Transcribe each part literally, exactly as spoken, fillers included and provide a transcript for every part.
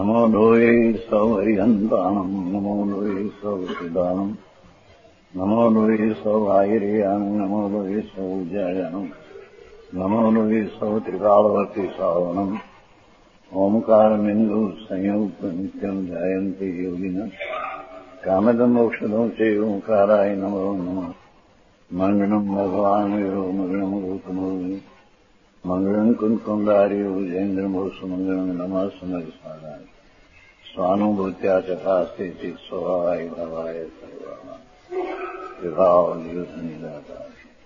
નમો લોહે સૌ હરિહંતાણમ નમો લોહે સૌ સિદ્ધાનમ નમો લોહે સૌ આયર્યાન નમો લોહે સૌ જયાનમ નમો લોહે સૌ ત્રિકાળવર્તી શ્રાવણમ ઓમકાર બિંદુ સંયુક્ત નિત્યમ જાયંતિ યોગિન કામદમ મોક્ષદો છે ઓંકારાય નમો નમઃ મંગળમ ભગવાન વિરો મંગળમ ગૌતમો મંગળમ કુંકુંદાર્યો જૈન્દ્રમો સુમંગળમ નમઃ સમજસારાય સ્વાનુભૂત્યા ચકાસ્તે ચિત સ્વભાવાય ભવાય સર્વા વિભાવ નિદાતા.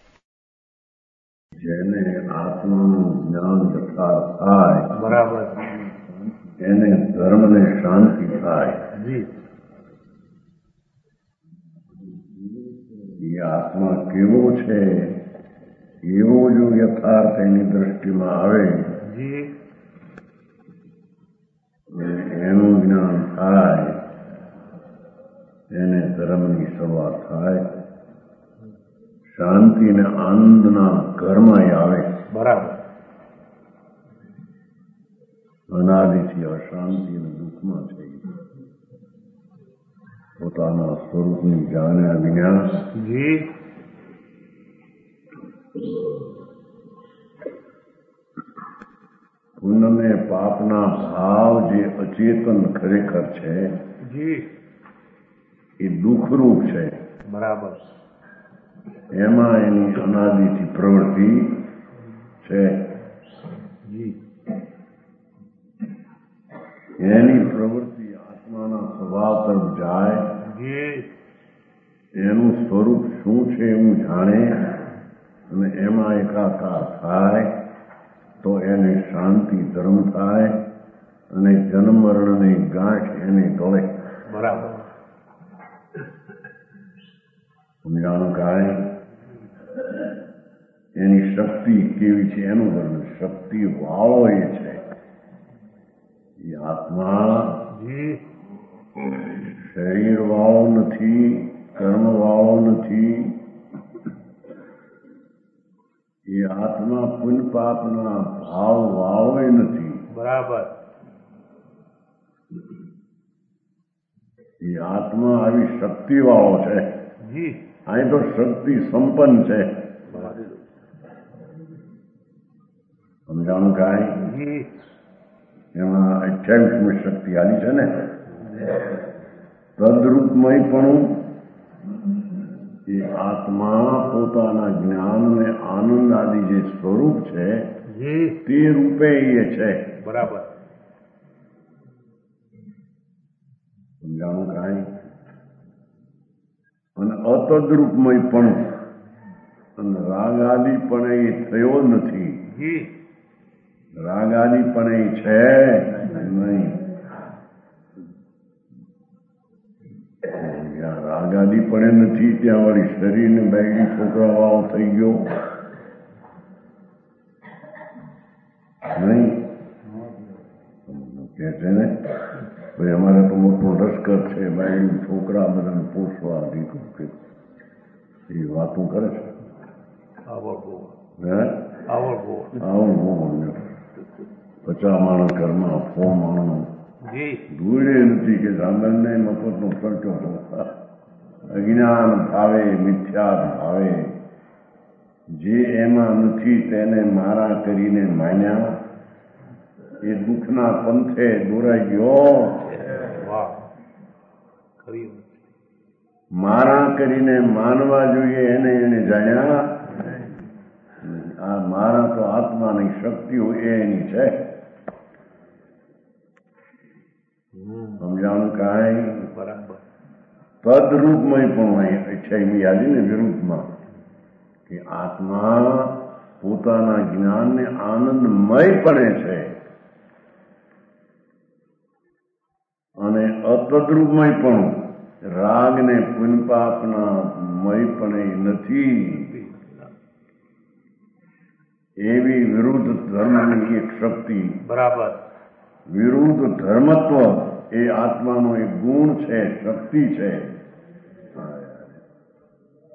જેને આત્માનું જ્ઞાન યથાર્થ થાય બરાબર એને ધર્મને શાંતિ થાય. એ આત્મા કેવો છે એવો જો યથાર્થ એની દ્રષ્ટિમાં આવે એનું જ્ઞાન થાય એને ધર્મની શરૂઆત થાય. શાંતિ અને આનંદના ઘરમાં આવે. બરાબર. અનાદિથી અશાંતિ અને દુઃખમાં છે. પોતાના સ્વરૂપની જાણ્યા વિના જી પુણ્યને પાપના ભાવ જે અચેતન ખરેખર છે જી એ દુઃખરૂપ છે. બરાબર. એમાં એની અનાદિથી પ્રવૃત્તિ છે. જી એની પ્રવૃત્તિ આત્માના સ્વભાવ તરફ જાય. જી એનું સ્વરૂપ શું છે એવું જાણે અને એમાં એકાકાર થાય તો એને શાંતિ ધર્મ થાય અને જન્મ મરણની ગાંઠ એને ગળે. બરાબર. સમજાણું કાંઈ એની શક્તિ કેવી છે એનું વર્ણન. શક્તિ વાળો એ છે એ આત્મા. શરીર વાળો નથી, કર્મ વાળો નથી. એ આત્મા પુણ્ય પાપના ભાવ વાળો નથી. બરાબર. એ આત્મા આવી શક્તિ વાળો છે. જી અહીં તો શક્તિ સંપન્ન છે. સમજાણું કાંઈ જી એમાં અઠ્યાવીસમી શક્તિ આલી છે ને તદરૂપમય પણ એ આત્મા પોતાના જ્ઞાન અને આનંદ આદિ જે સ્વરૂપ છે તે રૂપે એ છે. બરાબર. સમજાણું કાંઈ અને અતદ્રૂપમય પણ અને રાગ આદિ પણ એ થયો નથી. જી રાગ આદિ પણ એ છે નહીં. જ્યાં રાગ આદિ પણ એ નથી ત્યાં વળી શરીરને બાયડી છોકરા વાળો થઈ ગયો નહીં. કે છે ને ભાઈ અમારે તો મોટો લશ્કર છે, બાયડી છોકરા બધાને પોષવા દીકરું કે એ વાતો કરે છે. આવડવો હે આવડવો આવું પચાસ માણસ ઘરમાં સો માણસ જી દૂરે નથી કે સાંભળને મફતનો ખર્ચો અજ્ઞાન ભાવે મિથ્યા ભાવે જે એમાં નથી તેને મારા કરીને માન્યા એ દુઃખના પંથે દોરાઈ ગયો. વાહ ખરી મારા કરીને માનવા જોઈએ એને એને જાણ્યા. આ મારા તો આત્માની શક્તિઓ એની છે. સમજાણું કાંઈ બરાબર. તદરૂપમય પણ અઠ્યાવીમી યાદી ને વિરુદ્ધમાં કે આત્મા પોતાના જ્ઞાનને આનંદમય પડે છે અને અતદ્રૂપમય પણ રાગને પુણ્યપાપના મય પણ નથી. એવી વિરુદ્ધ ધર્મની એક શક્તિ. બરાબર. વિરુદ્ધ ધર્મત્વ એ આત્માનો એક ગુણ છે, શક્તિ છે.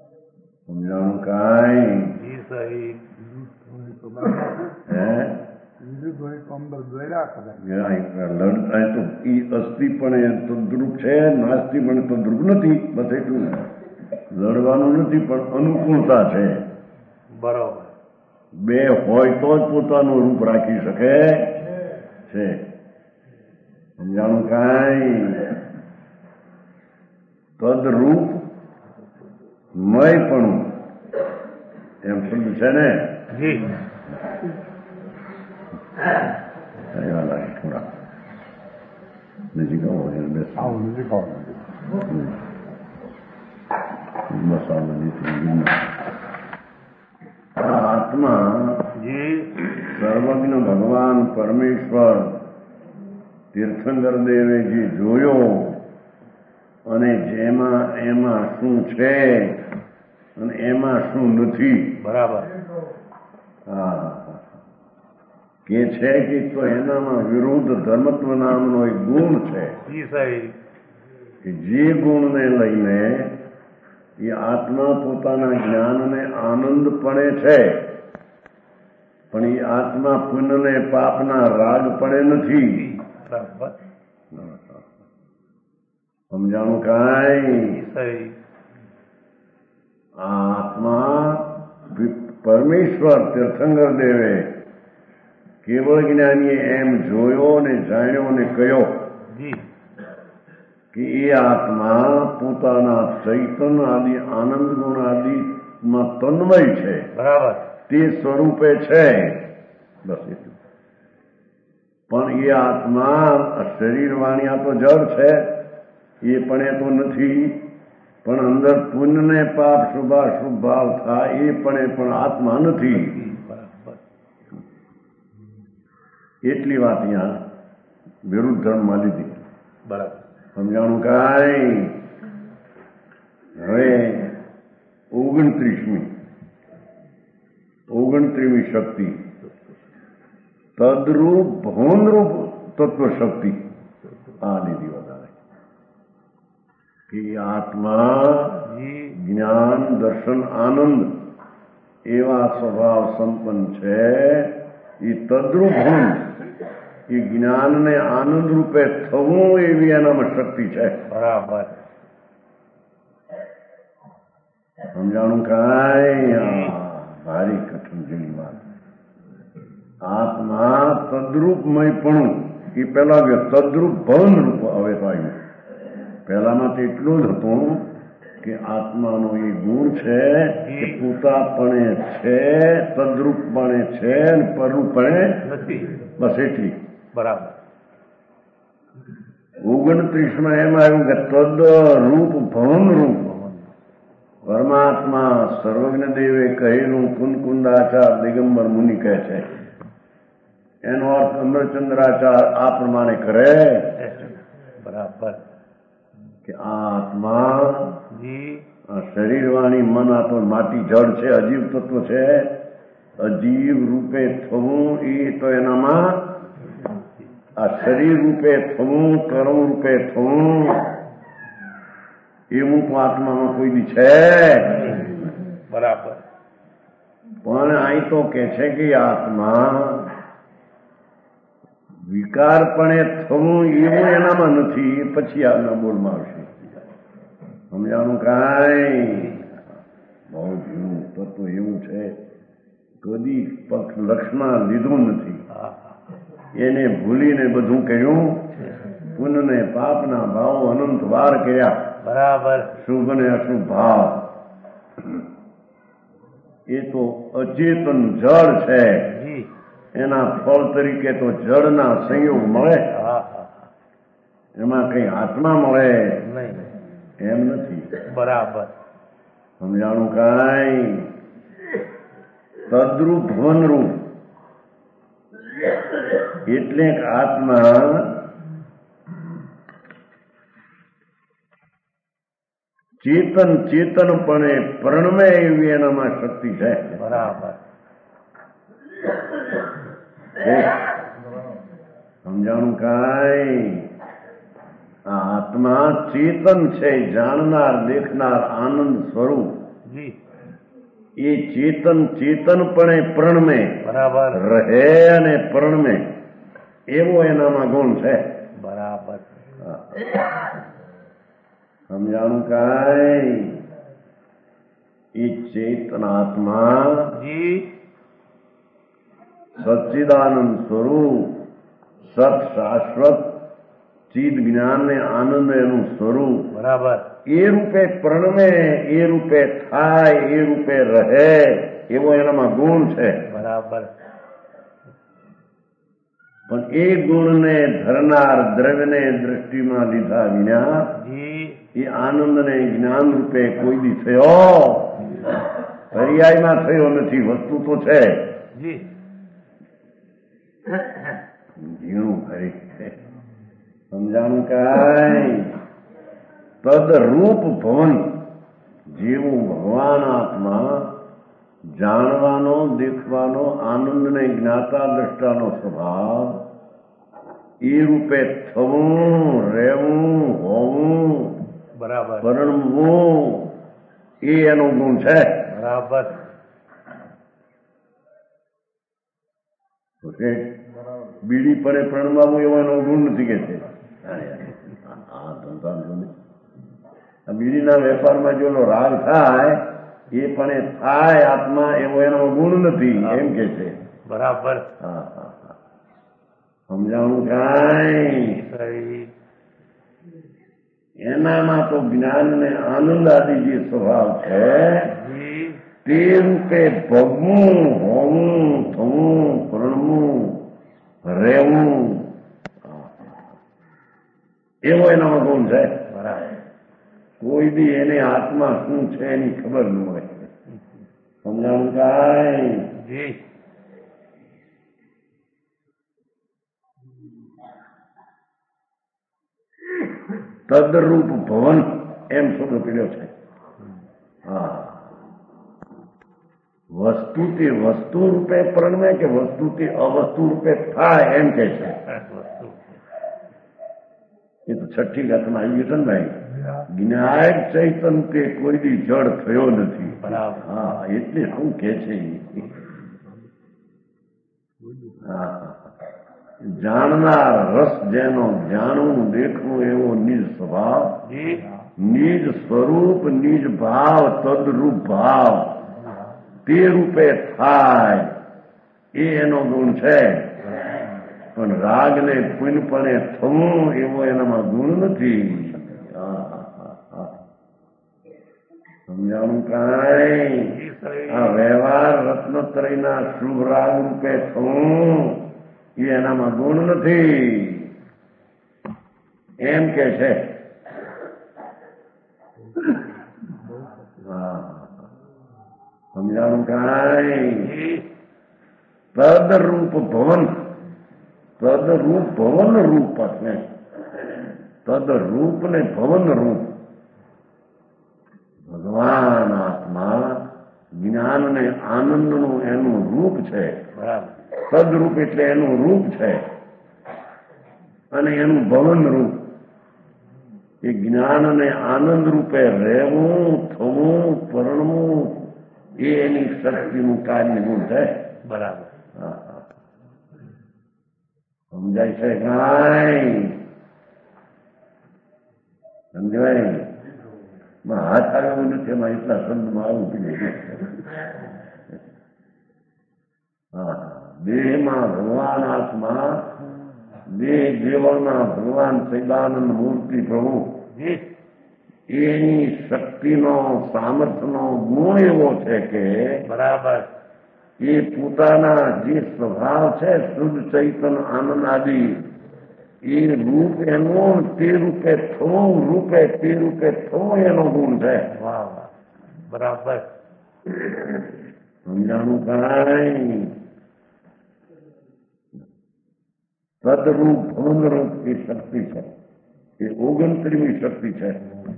સમજાણું કાંઈ જી સાહેબ. હે લડતા તો એ અસ્થિ પણ એ તદ્રુપ છે, નાસ્તિ પણ તદ્રુપ નથી. બસ એટલું લડવાનું નથી, પણ અનુકૂળતા છે. બરોબર. બે હોય તો જ પોતાનું રૂપ રાખી શકે છે. સમજાણું? કાંઈ તદરૂપ મય પણ એમ શબ્દ છે ને. થોડા નજીક આવો બસ આવો નજીક આત્મા સર્વજ્ઞ ભગવાન પરમેશ્વર તીર્થંકર દેવે જે જોયો અને જેમાં એમાં શું છે અને એમાં શું નથી. બરાબર. હા, કે છે કે તો એનામાં વિરુદ્ધ ધર્મત્વ નામનો એક ગુણ છે કે જે ગુણને લઈને એ આત્મા પોતાના જ્ઞાનને આનંદપણે છે, પણ એ આત્મા પુણ્યને પાપના રાગપણે નથી. સમજાણું? કાંઈ આ આત્મા પરમેશ્વર તીર્થંકર દેવે કેવળ જ્ઞાનીએ એમ જોયો ને જાણ્યો ને કહ્યો કે એ આત્મા પોતાના ચૈતન્ય આદિ આનંદ ગુણ આદિમાં તન્મય છે. બરાબર. તે સ્વરૂપે છે. બસ એટલું. પણ એ આત્મા શરીર વાણી આ તો જળ છે, એ પણ એ તો નથી. પણ અંદર પુણ્ય ને પાપ શુભાશુભ ભાવ થાય એ પણ એ પણ આત્મા નથી. એટલી વાત અહીંયા વિરુદ્ધ ધર્મમાં લીધી. બરાબર. સમજાણું? કાંઈ હવે ઓગણત્રીસમી ઓગણત્રીસમી શક્તિ તદરૂપ ભવનરૂપ તત્વ શક્તિ આ લીધી વધારે કે આત્મા જ્ઞાન દર્શન આનંદ એવા સ્વભાવ સંપન્ન છે. એ તદ્રુપ ભવન એ જ્ઞાનને આનંદ રૂપે થવું એવી એનામાં શક્તિ છે. બરાબર. સમજાણું? કાંઈ ભારી કઠિન જેવી વાત. આત્મા તદ્રુપમય પણ એ પેલા તદ્રુપ ભવન રૂપ હવે તો આવ્યું. પહેલામાં તો એટલું જ હતું કે આત્માનો એ ગુણ છે કે પોતાપણે છે, તદ્રુપપણે છે અને પરરૂપણે નથી. બસ એટલી. બરાબર. ઓગણત્રીસમાં એમ આવ્યું કે તદ રૂપ ભવન રૂપ પરમાત્મા સર્વજ્ઞ દેવે કહેલું કુંદકુંદાચાર દિગંબર મુનિ કહે છે. એનો અર્થ અમરચંદ્રાચાર આ પ્રમાણે કરે. બરાબર. કે આ આત્મા શરીર વાણી મન આ તો માટી જળ છે, અજીવ તત્વ છે. અજીવ રૂપે થવું એ તો એનામાં આ શરીર રૂપે થવું, કર્મ રૂપે થવું એવું તો આત્મામાં કોઈ દી છે. બરાબર. પણ અહીં તો કે છે કે આત્મા વિકારપણે થવું એવું એનામાં નથી. એ પછી આગળ બોલમાં આવશે. સમજાણું? કાંઈ બહુ જીવું તત્વ એવું છે કદી પક્ષ લક્ષમાં લીધું નથી. એને ભૂલીને બધું કહ્યું. પુણ્યને પાપના ભાવો અનંત વાર કર્યા. બરાબર. શુભ ને અશુભ ભાવ એ તો અચેતન જળ છે. એના ફળ તરીકે તો જળના સંયોગ મળે, એમાં કઈ આત્મા મળે એમ નથી. બરાબર. સમજાણું? કાંઈ તદ્રુપ ભવનરૂપ એટલે આત્મા ચેતન ચેતનપણે પરણમે એવી એનામાં શક્તિ છે. બરાબર. સમજાણું? કાંઈ આ આત્મા ચેતન છે, જાણનાર દેખનાર આનંદ સ્વરૂપ એ ચેતન ચેતનપણે પ્રણમે બરાબર રહે અને પ્રણમે એવો એનામાં ગુણ છે. બરાબર સમજાણું કાંઈ? એ ચેતનાત્મા જી સચ્ચિદાનંદ સ્વરૂપ સત શાશ્વત ચિદ જ્ઞાન ને આનંદ એનું સ્વરૂપ બરાબર એ રૂપે પ્રણમે, એ રૂપે થાય, એ રૂપે રહે એવો એનામાં ગુણ છે. બરાબર પણ એ ગુણને ધરનાર દ્રવ્યને દ્રષ્ટિમાં લીધા વિના જી એ આનંદને જ્ઞાન રૂપે કોઈ દી થયો પર્યાયમાં થયો નથી. વસ્તુ તો છે જી ઝીણું ખરી છે. સમજાણું કાંઈ? તદરૂપ ભવન જેવું ભગવાન આત્મા જાણવાનો દેખવાનો આનંદને જ્ઞાતા દ્રષ્ટાનો સ્વભાવ એ રૂપે થવું રહેવું હોવું બરાબર પરણવું એ એનો ગુણ છે. બરાબર બીડી પડે પ્રણમાવું એવો એનો ગુણ નથી કે છે. બીડીના વેપારમાં જો રાગ થાય એ પણ એ થાય આત્મા એવો એનો ગુણ નથી એમ કે છે. બરાબર હા હા હા સમજાણું કાંઈ? એનામાં તો જ્ઞાન ને આનંદ આદિ જે સ્વભાવ છે તે રૂપે ભગવું હોવું થવું પ્રણવું રહેવું એવો એનામાં ગુણ છે. બરાબર કોઈ દી એને આત્મા શું છે એની ખબર ન હોય. સમજાણું કાંઈ? જી તદરૂપ ભવન એમ શબ્દ પીડ્યો છે. હા વસ્તુથી વસ્તુ રૂપે પ્રણમે કે વસ્તુથી અવસ્તુ રૂપે થાય એમ કે છે. એ તો છઠ્ઠી ગાથમાં આવી ગયું છે ને ભાઈ. જ્ઞાયક ચૈતન તે કોઈ દી જડ થયો નથી. હા એટલે શું કે છે? હા જાણનાર રસ જેનો જાણવું દેખવું એવો નિજ સ્વભાવ નિજ સ્વરૂપ નિજ ભાવ તદરૂપ ભાવ તે રૂપે થાય એ એનો ગુણ છે. પણ રાગને પૂનપણે થવું એવો એનામાં ગુણ નથી. સમજાણું કાંઈ? આ વ્યવહાર રત્નત્રયના શુભ રાગ રૂપે થવું એ એનામાં ગુણ નથી એમ કે છે. સમજાણું કાંઈ? તદરૂપ ભવન તદરૂપ ભવન રૂપ છે. તદરૂપ ને ભવન રૂપ ભગવાન આત્મા જ્ઞાન ને આનંદનું એનું રૂપ છે. તદરૂપ એટલે એનું રૂપ છે અને એનું ભવન રૂપ એ જ્ઞાન અને આનંદ રૂપે રહેવું થવું પરણવું એ એની શક્તિનું કાર્ય ગુણ છે. બરાબર સમજાય છે કાંઈ? સમજાય? હાથ આવ્યો નથી એમાં એટલા શબ્દમાં આવું પીને હા દેહમાં ભગવાન આત્મા દેહ દેવળના ભગવાન સૈદાનંદ મૂર્તિ પ્રભુ એની શક્તિનો સામર્થ્યનો ગુણ એવો છે કે બરાબર એ પોતાના જે સ્વભાવ છે શુદ્ધ ચૈતન આનંદ આદિ એ રૂપ એનું તે રૂપે થવું રૂપે તે રૂપે થવું એનો ગુણ છે. વાહ વાહ બરાબર સમજાણું કાંઈ? તદરૂપ ભવનરૂપ એ શક્તિ છે. એ ઓગણત્રીમી શક્તિ છે.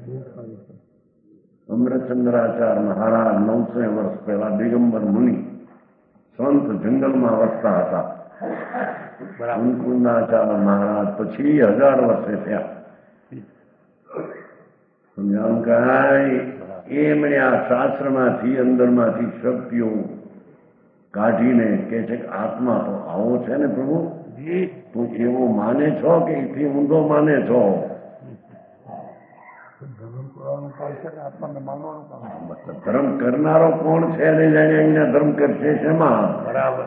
અમરચંદ્રાચાર્ય મહારાજ નવસો વર્ષ પહેલા દિગંબર મુનિ સંત જંગલમાં વસતા હતા. અન્નપૂર્ણાચાર્ય મહારાજ પછી હજાર વર્ષે થયા. સમજાણું કાંઈ? એમણે આ શાસ્ત્રમાંથી અંદરમાંથી શક્તિઓ કાઢીને કે છે કે આત્મા તો આવો છે ને પ્રભુ, તું એવો માને છો કે એથી ઊંધો માને છો? ધર્મ કરનારો કોણ છે ને જાણે અહીંયા ધર્મ કરશે શેમાં? બરાબર.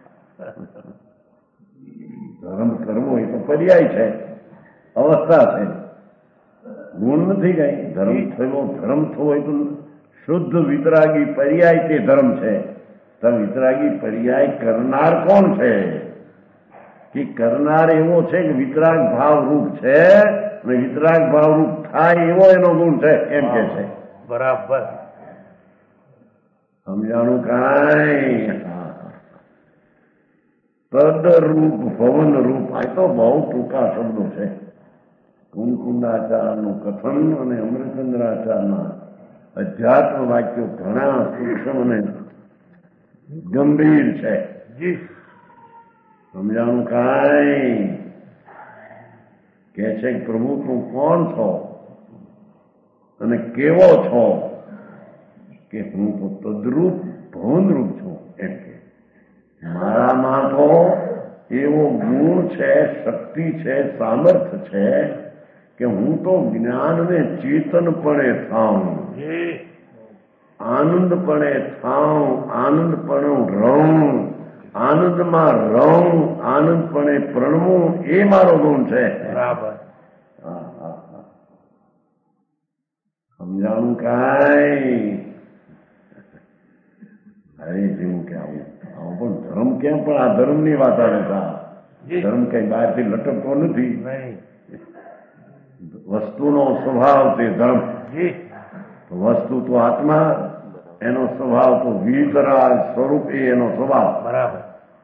ધર્મ કરવો એ તો પર્યાય છે, અવસ્થા છે, ગુણ નથી કઈ. ધર્મ થયો ધર્મ થયો એ તો શુદ્ધ વિતરાગી પર્યાય તે ધર્મ છે. તો વિતરાગી પર્યાય કરનાર કોણ છે? કે કરનાર એવો છે કે વિતરાગ ભાવ રૂપ છે અને વિતરાગ ભાવ રૂપ થાય એવો એનો ગુણ છે એમ કે છે. બરાબર. સમજાણું કાંઈ? તદરૂપ ભવન રૂપ આ તો બહુ ટૂંકા શબ્દો છે. કુંકુંદાચારનું કથન અને અમૃતચંદ્રાચારના અધ્યાત્મ વાક્યો ઘણા સૂક્ષ્મ અને ગંભીર છે. સમજાણું કાંઈ? કે છે કે પ્રભુ તું કોણ છો અને કેવો છો? કે હું તો તદરૂપ ભવનરૂપ છું એમ કે મારામાં તો એવો ગુણ છે, શક્તિ છે, સામર્થ્ય છે કે હું તો જ્ઞાનને ચેતનપણે થાઉં, આનંદપણે થાઉં, આનંદપણું રહું, આનંદમાં રહું, આનંદપણે પ્રણવું એ મારો ગુણ છે. બરાબર. સમજાણું કાંઈ? અરે જેવું કે આવું આવું પણ ધર્મ કેમ? પણ આ ધર્મની વાત આવે છે. ધર્મ કઈ બહારથી લટકતો નથી. વસ્તુનો સ્વભાવ તે ધર્મ. વસ્તુ તો આત્મા, એનો સ્વભાવ તો વિતરાગ સ્વરૂપ એ એનો સ્વભાવ. બરાબર.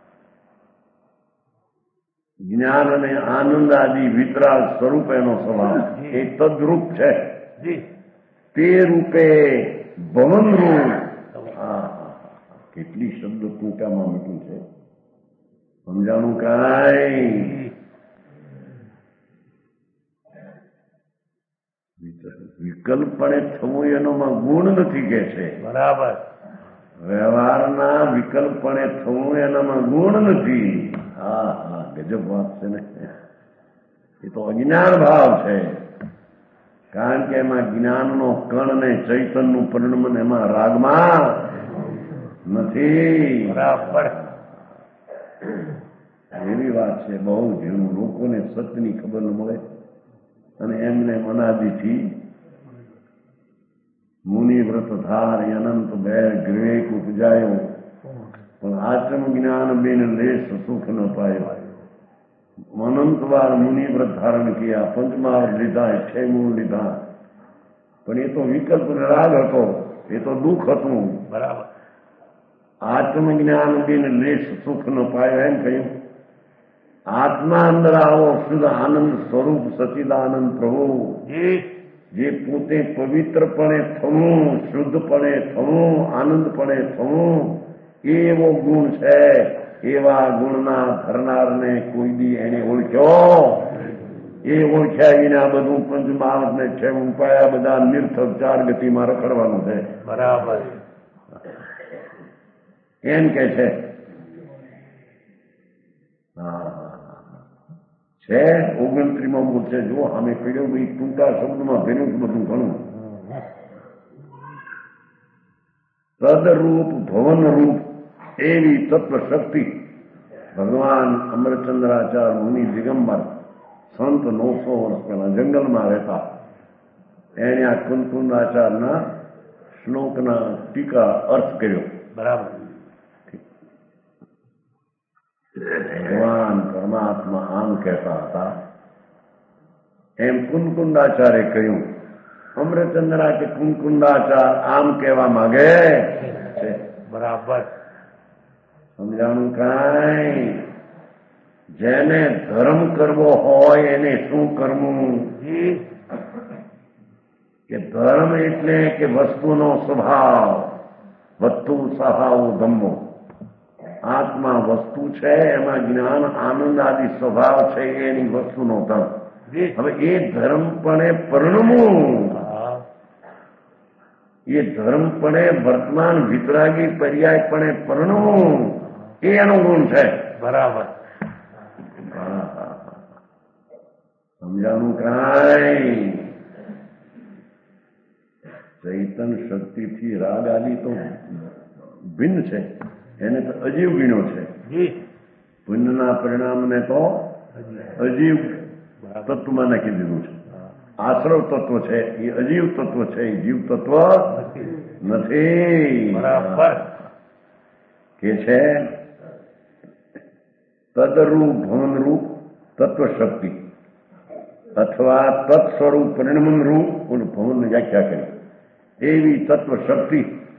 જ્ઞાન અને આનંદ આદિ વિતરાગ સ્વરૂપ એનો સ્વભાવ એ તદરૂપ છે. તે રૂપે ભવન રૂપ. કેટલી શબ્દ ટૂંકામાં મૂક્યું છે. સમજાણું કાંઈ? વિકલ્પણે થવું એનોમાં ગુણ નથી કે છે. બરાબર. વ્યવહારના વિકલ્પણે થવું એનામાં ગુણ નથી. હા હા, ગજબ વાત છે ને. એ તો અજ્ઞાન ભાવ છે. કારણ કે એમાં જ્ઞાનનો કણ ને ચૈતનનું પરિણમન એમાં રાગમાં નથી. બરાબર. એવી વાત છે. બહુ જેનું લોકોને સત્યની ખબર ન મળે અને એમને અનાદિથી મુનિ વ્રત ધાર અનંત બે વિવેક ઉપજાયો પણ આત્મ જ્ઞાન બેન લેશ સુખ ન પાયો. અનંત વાર મુનિ વ્રત ધારણ કિયા, પંચમાર લીધા, છેમું લીધા, પણ એ તો વિકલ્પ રાગ હતો, એ તો દુઃખ હતું. બરાબર. આત્મજ્ઞાન બેન લેશ સુખ ન પાયો એમ કહ્યું. આત્મા અંદર આવો શુદ્ધ આનંદ સ્વરૂપ સચિદાનંદ પ્રભુ જે પોતે પવિત્રપણે થવું, શુદ્ધપણે થવું, આનંદપણે થવું એવો ગુણ છે. એવા ગુણના ધરનારને કોઈ દી એને ઓળખ્યો? એ ઓળખ્યા વિના બધું પંચમહાવત ને છે ઉપાયા બધા નિર્થક ચાર ગતિમાં રખડવાનું છે. બરાબર. એમ કે છે. હા છે ઓગણત્રીમાં બોલ છે. જો અમે કહ્યું ભાઈ ટૂંકા શબ્દમાં ભેર્યું બધું ઘણું. તદરૂપ ભવન રૂપ એવી તત્વ શક્તિ ભગવાન અમરચંદ્રાચાર મુનિ દિગંબર સંત નવસો વર્ષ પહેલા જંગલમાં રહેતા. એને આ કુંકુંદાચારના શ્લોકના ટીકા અર્થ કર્યો. બરાબર. ભગવાન પરમાત્મા આમ કહેતા હતા એમ કુંકુંદાચારે કહ્યું. અમૃતચંદ્રા કે કુંકુંદાચાર આમ કહેવા માંગે છે. બરાબર. સમજાણું કાંઈ? જેને ધર્મ કરવો હોય એને શું કરવું? કે ધર્મ એટલે કે વસ્તુનો સ્વભાવ, વસ્તુ સ્વભાવ ધમ્મો. આત્મા વસ્તુ છે, એમાં જ્ઞાન આનંદ આદિ સ્વભાવ છે, એની વસ્તુનો ધર્મ. હવે એ ધર્મ પણ પરણવું એ ધર્મપણે વર્તમાન વિતરાગી પર્યાયપણે પરણવું એ એનો ગુણ છે. બરાબર. સમજાનું કાંઈ ચૈતન શક્તિથી રાગ આદિ તો ભિન્ન છે, એને તો અજીવ ગણ્યો છે. પુણ્યના પરિણામને તો અજીવ તત્વમાં નાખી દીધું છે. આશ્રવ તત્વ છે એ અજીવ તત્વ છે, એ જીવ તત્વ નથી. બરાબર. કે છે તદરૂપ ભવનરૂપ તત્વ શક્તિ અથવા તત્સ્વરૂપ પરિણમન રૂપ ભવનની વ્યાખ્યા કરી એવી તત્વ શક્તિ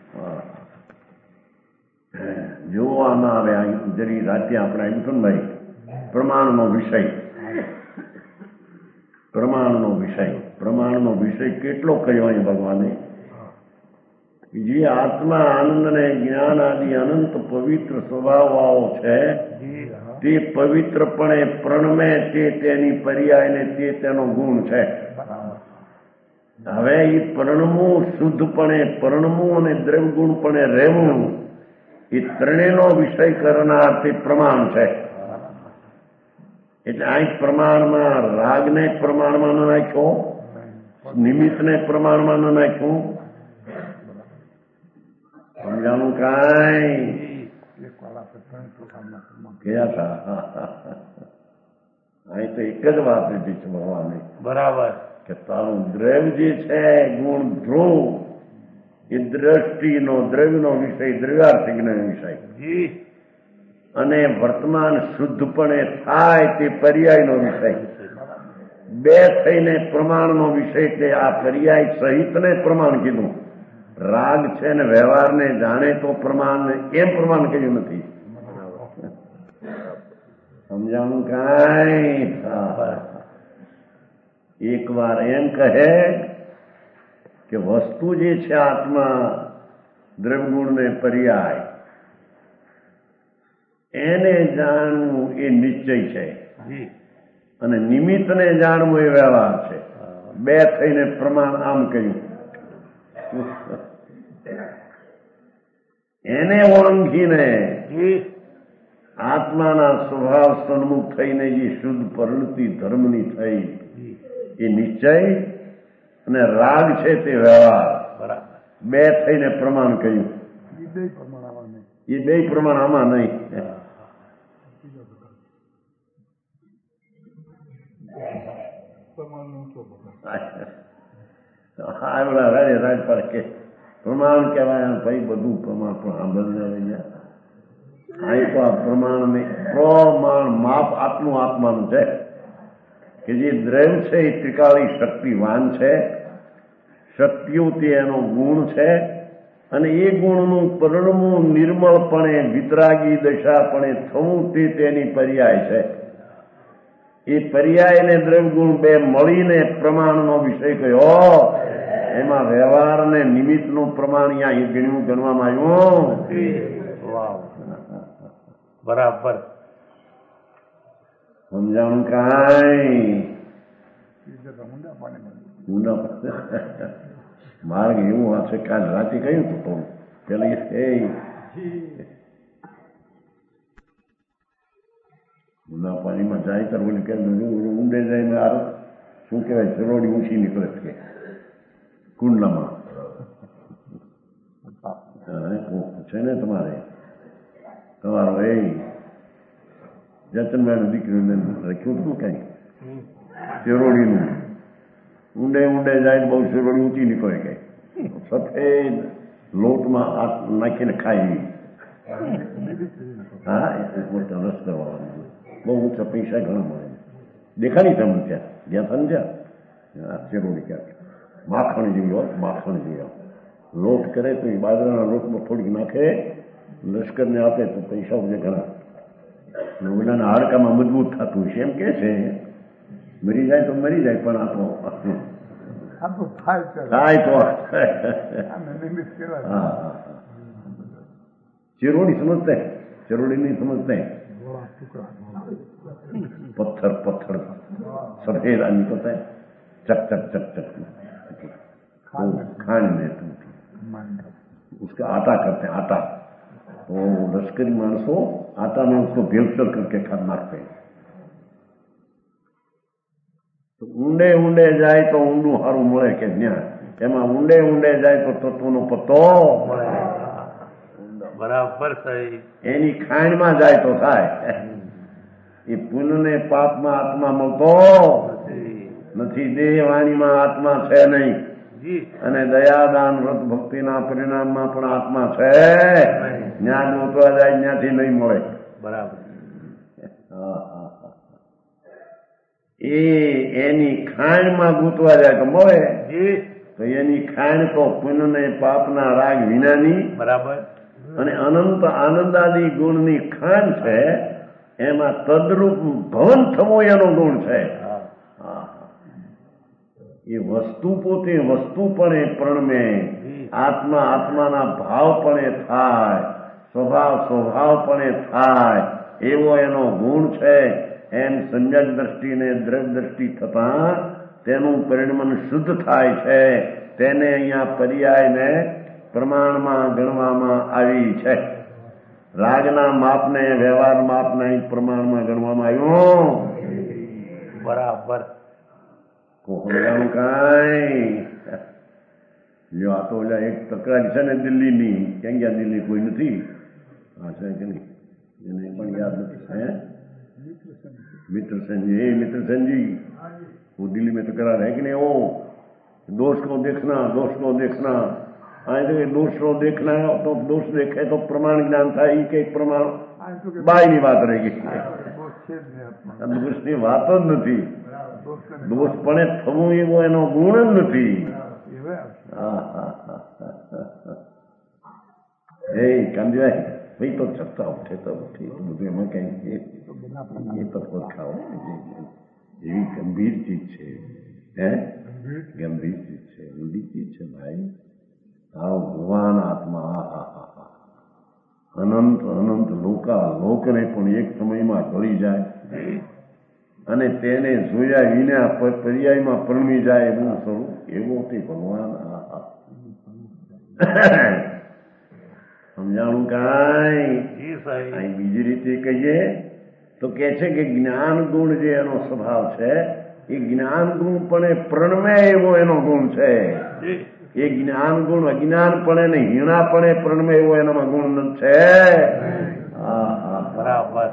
જોવામાં આવે. જરી રાતે આપણે આવ્યું ભાઈ પ્રમાણનો વિષય, પ્રમાણનો વિષય પ્રમાણનો વિષય કેટલો કયો અહીં ભગવાને? જે આત્મા આનંદ ને જ્ઞાન આદિ અનંત પવિત્ર સ્વભાવવાળો છે તે પવિત્રપણે પ્રણમે તે તેની પર્યાય ને તે તેનો ગુણ છે. હવે એ પરણવું, શુદ્ધપણે પરણવું અને દ્રવગુણપણે રહેવું એ ત્રણેયનો વિષય કરનાર તે પ્રમાણ છે. એટલે આ પ્રમાણમાં રાગને પ્રમાણમાં ન નાખ્યો, નિમિત્તને પ્રમાણમાં ન નાખ્યું. સમજાનું કાંઈ ગયા હતા? અહીં તો એક જ વાત લીધી છે ભગવાને. બરાબર. કે તારું દ્રવ્ય જે છે ગુણ ધ્રુવ એ દ્રષ્ટિનો દ્રવ્યનો વિષય દ્રવ્યાર્થિકનો વિષય અને વર્તમાન શુદ્ધપણે થાય તે પર્યાયનો વિષય. બે થઈને પ્રમાણનો વિષય તે આ પર્યાય સહિતને પ્રમાણ કીધું. રાગ છે ને વ્યવહારને જાણે તો પ્રમાણ એમ પ્રમાણ કર્યું નથી. સમજાવું કાંઈ? એક વાર એમ કહે કે વસ્તુ જે છે આત્મા દ્રવ્યગુણ ને પર્યાય એને જાણવું એ નિશ્ચય છે અને નિમિત્તને જાણવું એ વ્યવહાર છે. બે થઈને પ્રમાણ આમ કહ્યું. એને ઓળંગીને આત્માના સ્વભાવ સન્મુખ થઈને જે શુદ્ધ પરિણતિ ધર્મની થઈ એ નિશ્ચય અને રાગ છે તે વ્યવહાર. બે થઈને પ્રમાણ કહ્યું. એ બે પ્રમાણ આમાં નહીં. આવડા રાજે રાજ પર કે પ્રમાણ કહેવાય ભાઈ, બધું પ્રમાણ પણ સાંભળને રહી ગયા. અહીં તો આ પ્રમાણ નહીં, પ્રમાણ માપ આટલું આત્માનું છે કે જે દ્રવ્ય છે એ ત્રિકાળી શક્તિવાન છે, શક્તિઓ તે એનો ગુણ છે અને એ ગુણનું પરિણમું નિર્મળપણે વિતરાગી દશાપણે થવું તે તેની પર્યાય છે. એ પર્યાય ને દ્રવ્યગુણ બે મળીને પ્રમાણનો વિષય કયો. એમાં વ્યવહાર અને નિમિત્તનું પ્રમાણ અહીંયા ગણ્યું ગણવામાં આવ્યું. બરાબર. સમજાણું કાંઈ? ઊંડા માર્ગ એવું હશે. કાલ રાતે કહ્યું હતું તો પેલા એ ઊંડા પાણીમાં જાય તો બોલી કે ઊંડે જઈને આ શું કહેવાય ચરોડી ઊંચી નીકળે છે કુંડલામાં છે ને તમારે તમારો એ જતનભાઈ દીકરીને રાખ્યું હતું કઈ ચરોડીનું ઊંડે ઊંડે જાય બહુ ચરોડી ઊંચી નીકળે કઈ સફેદ લોટમાં હાથ નાખીને ખાઈ. હા મોટા રસ કરવાનો બહુ ઊંચા પૈસા ઘણા મળે. દેખાડી તમને ત્યાં ગયા હતા ને ત્યાં ચરોડી ક્યાંક માખણ જેવી હોત, માખણ જેવી હોત. લોટ કરે તો એ બાજરાના લોટમાં થોડીક નાખે, લશ્કરને આપે તો પૈસા ઉજે ઘણા. ઓલાના હાડકામાં મજબૂત થતું છે એમ કે છે. મરી જાય તો મરી જાય પણ આ તો થાય તો ચિરોડી સમજતા ચરોડી નહીં સમજતા. પથ્થર પથ્થર સફેદ આ નીકળતા ચક ચક ચક ચક ખાંડ ને उसका आटा करते हैं, आटा। तो लश्करी मानसों आटा में उसको भेलसर करके खा नाखते हैं। तो ઊંડે ઊંડે જાય તો ઊંડું સારું મળે કે ન્યા એમાં ઊંડે ઊંડે જાય તો તત્વનો પત્તો બરાબર સહી. એની ખાણમાં જાય તો થાય. એ પુણ્યને પાપમાં આત્મા મળતો નથી. દેહ વાણીમાં આત્મા છે નહીં, અને દયાદાન વ્રત ભક્તિના પરિણામમાં પણ આત્મા છે. જ્યાં ગોતવા જાય ત્યાંથી નહીં મળે. બરાબર. એ એની ખાણમાં ગૂંચવા જાય તો મળે. તો એની ખાણ તો પુણ્ય ને પાપના રાગ વિનાની બરાબર અને અનંત આનંદાદી ગુણની ખાણ છે. એમાં તદરૂપ ભવન થવો એનો ગુણ છે. એ વસ્તુ પોતે વસ્તુપણે પ્રણમે, આત્મા આત્માના ભાવપણે થાય, સ્વભાવ સ્વભાવપણે થાય, એવો એનો ગુણ છે. એમ સંજ્ઞક દ્રષ્ટિ ને દ્રવ્ય દ્રષ્ટિ થતા તેનું પરિણમન શુદ્ધ થાય છે. તેને અહીંયા પર્યાયને પ્રમાણમાં ગણવામાં આવી છે. રાગના માપને વ્યવહાર માપને પ્રમાણમાં ગણવામાં આવ્યું. બરાબર. કોહળિયાનું કાંઈ જો આ તો ઓલા એક તકરાર છે ને દિલ્હીની, ક્યાં ગયા દિલ્હી કોઈ નથી? હા છે કે નહીં? એને પણ યાદ નથી. હે मित्र संजय, हे मित्र संजय, वो दिल्ली में तकरार है कि नहीं? वो दोष को देखना, दोष को देखना, आए तो दोष को देखना है तो दोष देखे तो प्रमाण ज्ञान था. एक एक प्रमाण बाईनी बात रहेगी. दोषની વાત જ નથી. દોષપણે થવું એવો એનો ગુણ જ નથી. એ કાંદીભાઈ ભાઈ તો છતાં ઉઠે તો ઉઠે બધું એમાં કઈ એ તો ખાઓ. એવી ગંભીર ચીજ છે. હે ગંભીર ચીજ છે, ઊંડી ચીજ છે ભાઈ. આવ ભગવાન આત્મા અનંત અનંત લોકા લોકને પણ એક સમયમાં ગળી જાય અને તેને જોયા વિના પર્યાયમાં પરમી જાય એવું સ્વરૂપ, એવો તે ભગવાન. સમજાણું કાંઈ? બીજી રીતે કહીએ તો કે છે કે જ્ઞાન ગુણ જે એનો સ્વભાવ છે એ જ્ઞાન ગુણ પણ પ્રણમે એવો એનો ગુણ છે. એ જ્ઞાન ગુણ અજ્ઞાનપણે ને હીણાપણે પ્રણમે એવો એનામાં ગુણ છે. બરાબર.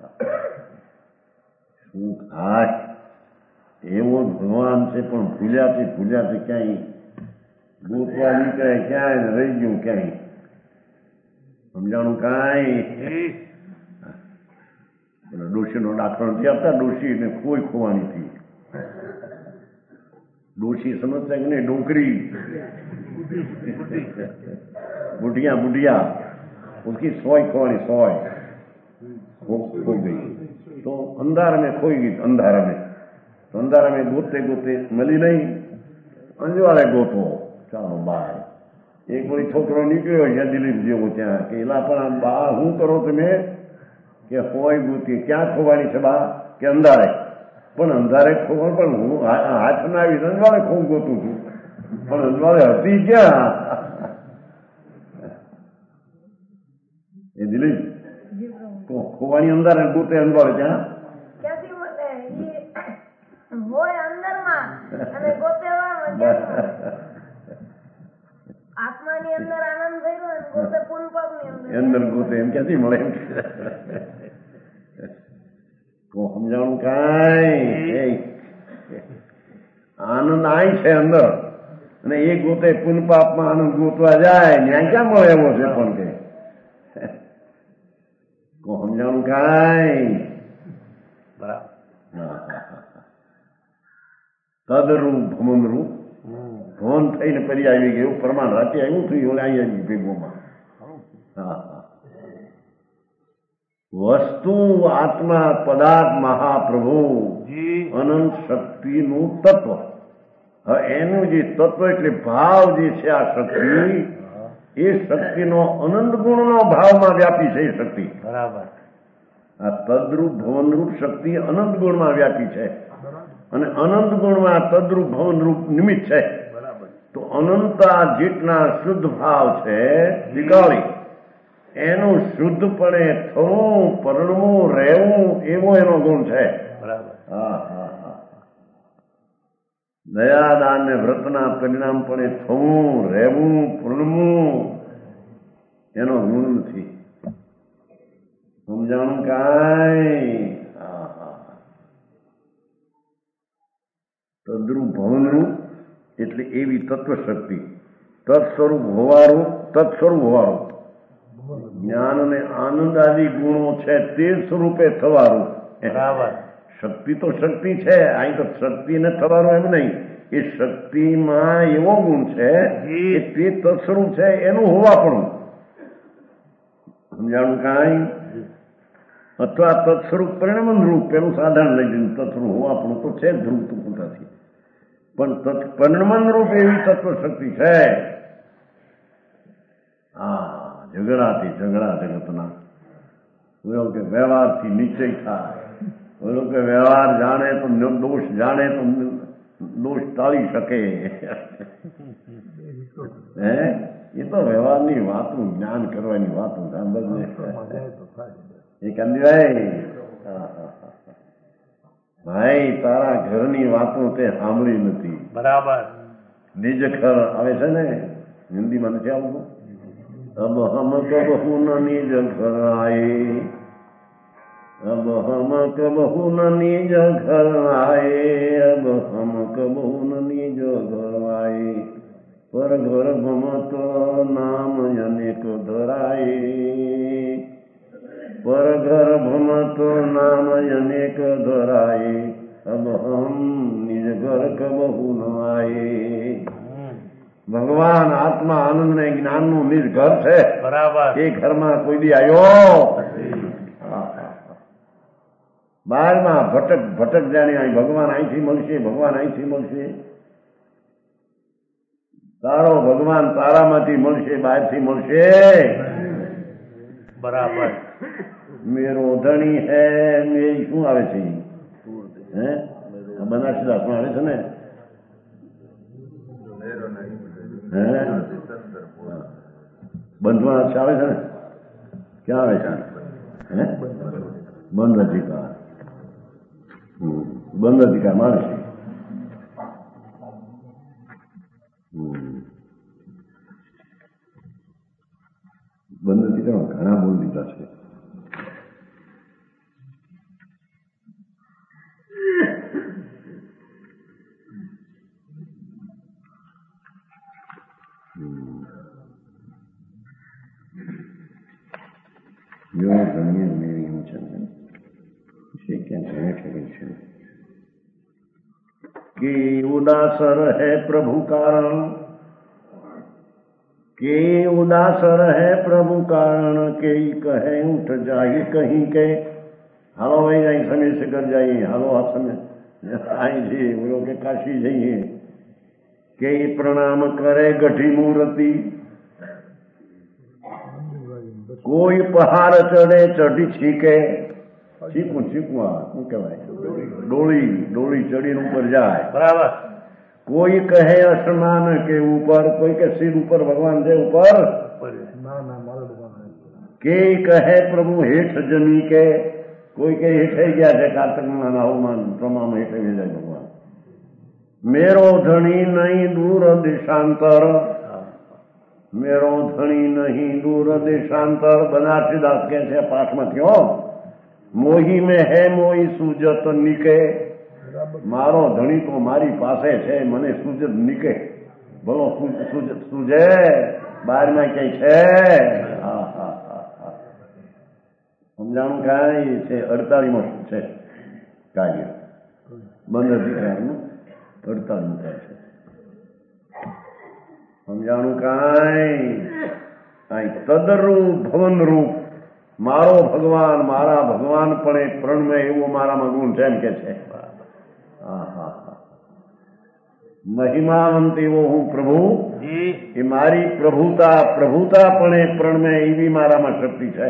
શું થાય? એવો જ ભગવાન છે પણ ભૂલ્યાથી ભૂલ્યાથી ક્યાંય ગોતવા નીકળે, ક્યાંય રહી ગયું ક્યાંય. સમજાણું કાંઈ? ડોશીનો દાખલો નથી આપતા. ડોશી ને કોઈ ખોવાની થી. ડોશી સમજતા કે નહીં? ડોકરી बुढ़िया बुढ़िया उसकी सोई खोनी सोई खो खो गई. तो अंधार में खोई गई. अंधार में तो अंधार में गोते गोते मिली नहीं. अंजवाड़े गोतो ચાલો બાર. એક વળી છોકરો નીકળ્યો છે દિલીપ જેવો ત્યાં કે એલા પણ બા શું કરો તમે? કે હોય ગોતી. ક્યાં ખોવાની છે બા? કે અંધારે. પણ અંધારે ખોવાનું પણ હું હાથમાં આવી અંજવાળે ખોવું ગોતું છું. પણ અંજવાળે હતી ક્યાં? એ દિલીપ ખોવાની અંધારે ગોતે અંજવાળે ક્યાં? આત્માની અંદર આનંદ થયો ગોતે પુનપાપની અંદર ગોતે એમ ક્યાંથી મળે? તો સમજાણું કાંઈ? આનંદ આય છે અંદર અને એ ગોતે પુનપાપમાં આનંદ ગોતવા જાય ત્યાં ક્યાં મળે એવો છે પણ કે તો સમજાણું કાંઈ? બરાબર. તદરૂપ ભમનરૂપ ભવન થઈને પરી આવી ગયું. પ્રમાણ રાતે આવ્યું થયું ઓલે આવી આવી ભેગોમાં. હા હા. વસ્તુ આત્મા પદાર્થ મહાપ્રભુ અનંત શક્તિનું તત્વ. હવે એનું જે તત્વ એટલે ભાવ જે છે આ શક્તિ, એ શક્તિનો અનંત ગુણનો ભાવમાં વ્યાપી છે. એ શક્તિ બરાબર. આ તદરૂપ ભવનરૂપ શક્તિ અનંત ગુણમાં વ્યાપી છે અને અનંત ગુણમાં તદરૂપ ભવનરૂપ નિમિત્ત છે. તો અનંતા જેટલા શુદ્ધ ભાવ છે વિકાળી એનું શુદ્ધપણે થવું, પરણવું, રહેવું એવો એનો ગુણ છે. બરાબર. હા હા હા દયાદાન ને વ્રતના પરિણામપણે થવું, રહેવું, પરણવું એનો ગુણ નથી. સમજાણું કાંઈ? હા હા તદ્રુપ ભવનરૂપ એટલે એવી તત્વશક્તિ, તત્સ્વરૂપ હોવારું, તત્સ્વરૂપ હોવારું જ્ઞાન અને આનંદ આદિ ગુણો છે તે સ્વરૂપે થવારું. બરાબર. શક્તિ તો શક્તિ છે, અહીં તો શક્તિને થવાનું એમ નહીં. એ શક્તિમાં એવો ગુણ છે કે તે તત્સ્વરૂપ છે એનું હોવાપણું. સમજાણું કાંઈ? અથવા તત્સ્વરૂપ પરિણમન રૂપ પેલું સાધારણ લઈ જયું તત્સ્વરૂપ હોવાપણું તો છે જ ધ્રુવ ટુકુટાથી, પણ પરિણમન રૂપ એવી તત્વ શક્તિ છે. હા ઝઘડાથી ઝઘડા જગતના, બોલો કે વ્યવહારથી નિશ્ચય થાય, બોલો કે વ્યવહાર જાણે તો દોષ જાણે તો દોષ ટાળી શકે. હે એ તો વ્યવહારની વાતું, જ્ઞાન કરવાની વાતું સાંભળને એ કાંદીભાઈ. ભાઈ તારા ઘરની વાતો તે સાંભળી નથી. બરાબર. નિજ ઘર આવે છે ને, હિન્દીમાં નથી આવતું. અબ હમ કબહુ ન નિજ ઘર આયે, અબ હમ કબહુ ન નિજ ઘર આયે, અબ હમ કબહુ ન નિજ ઘર આયે, પર ઘર ભમતો નામ અનેક ધરાયે, પર ઘર ભમતો નામ અનેક ધરાયે, અબ હમ નિજ ઘર કબહુ ન આયે. ભગવાન આત્મા આનંદ ને જ્ઞાન નું નિજ ઘર છે. બરાબર. એ ઘરમાં કોઈ દી આવ્યો બહારમાં ભટક ભટક જાણે અહીં ભગવાન અહીંથી મળશે, ભગવાન અહીંથી મળશે. તારો ભગવાન તારામાંથી મળશે, બહારથી મળશે. બરાબર. મેરો ધણી હે મે શું આવે છે? હે બનારસી દાસમાં આવે છે ને. હે બંધમાં આવે છે ને, ક્યાં આવે છે? હે બંધ અધિકાર, બંધ અધિકાર મારે છે. બંધ અધિકાર ઘણા બોલ દીધા છે. जो गण्य मेरी चंदन इसे क्या कहने ठगे છે કે ઉદાસર है प्रभु कारण, के उदासर है प्रभु कारण, के कहे उठ जाए कहीं के. हालो भाई અહીં समय से कर जाइए, हालो आप समय आई जी बोलो के काशी जाइए. के प्रणाम करे गठी मूर्ति, કોઈ પહાડ ચડે ચઢી છીકે, છીકું છીકું શું કહેવાય, ડોળી ડોળી ચડીને ઉપર જાય. બરાબર. કોઈ કહે અસમાન કે ઉપર, કોઈ કે સિર ઉપર ભગવાન છે ઉપર, કે કહે પ્રભુ હેઠ જમી કે, કોઈ કે હેઠે ગયા છે કાર્તકમાં નાહુમાન પ્રમાણ હેઠે જાય ભગવાન. મેરો ધણી નહીં દૂર દેશાંતર, મેરો ધણી નહીં દૂર દેશાંતર. બનારસીદાસ કે છે પાઠમાં થયો, મોહી મેં હે મોહી સુજત નિકે, મારો ધણી તો મારી પાસે છે, મને સુજત નિકે. બોલો સુજત સુજે બહારમાં ક્યાંય છે? હા હા હા હા સમજાણું કાંઈ છે? અડતાલીમો છે કાર્ય બંધ અધિકારનું અડતાલીમું કાર્ય છે. સમજાણું કાંઈ? કાંઈ તદરૂપ ભવનરૂપ મારો ભગવાન, મારા ભગવાન પણ એક પ્રણમય એવો મારામાં ગુણ છે એમ કે છે. હા હા હા મહિમાવંત એવો હું પ્રભુ, એ મારી પ્રભુતા પ્રભુતા પણ એક પ્રણમય એવી મારામાં શક્તિ છે.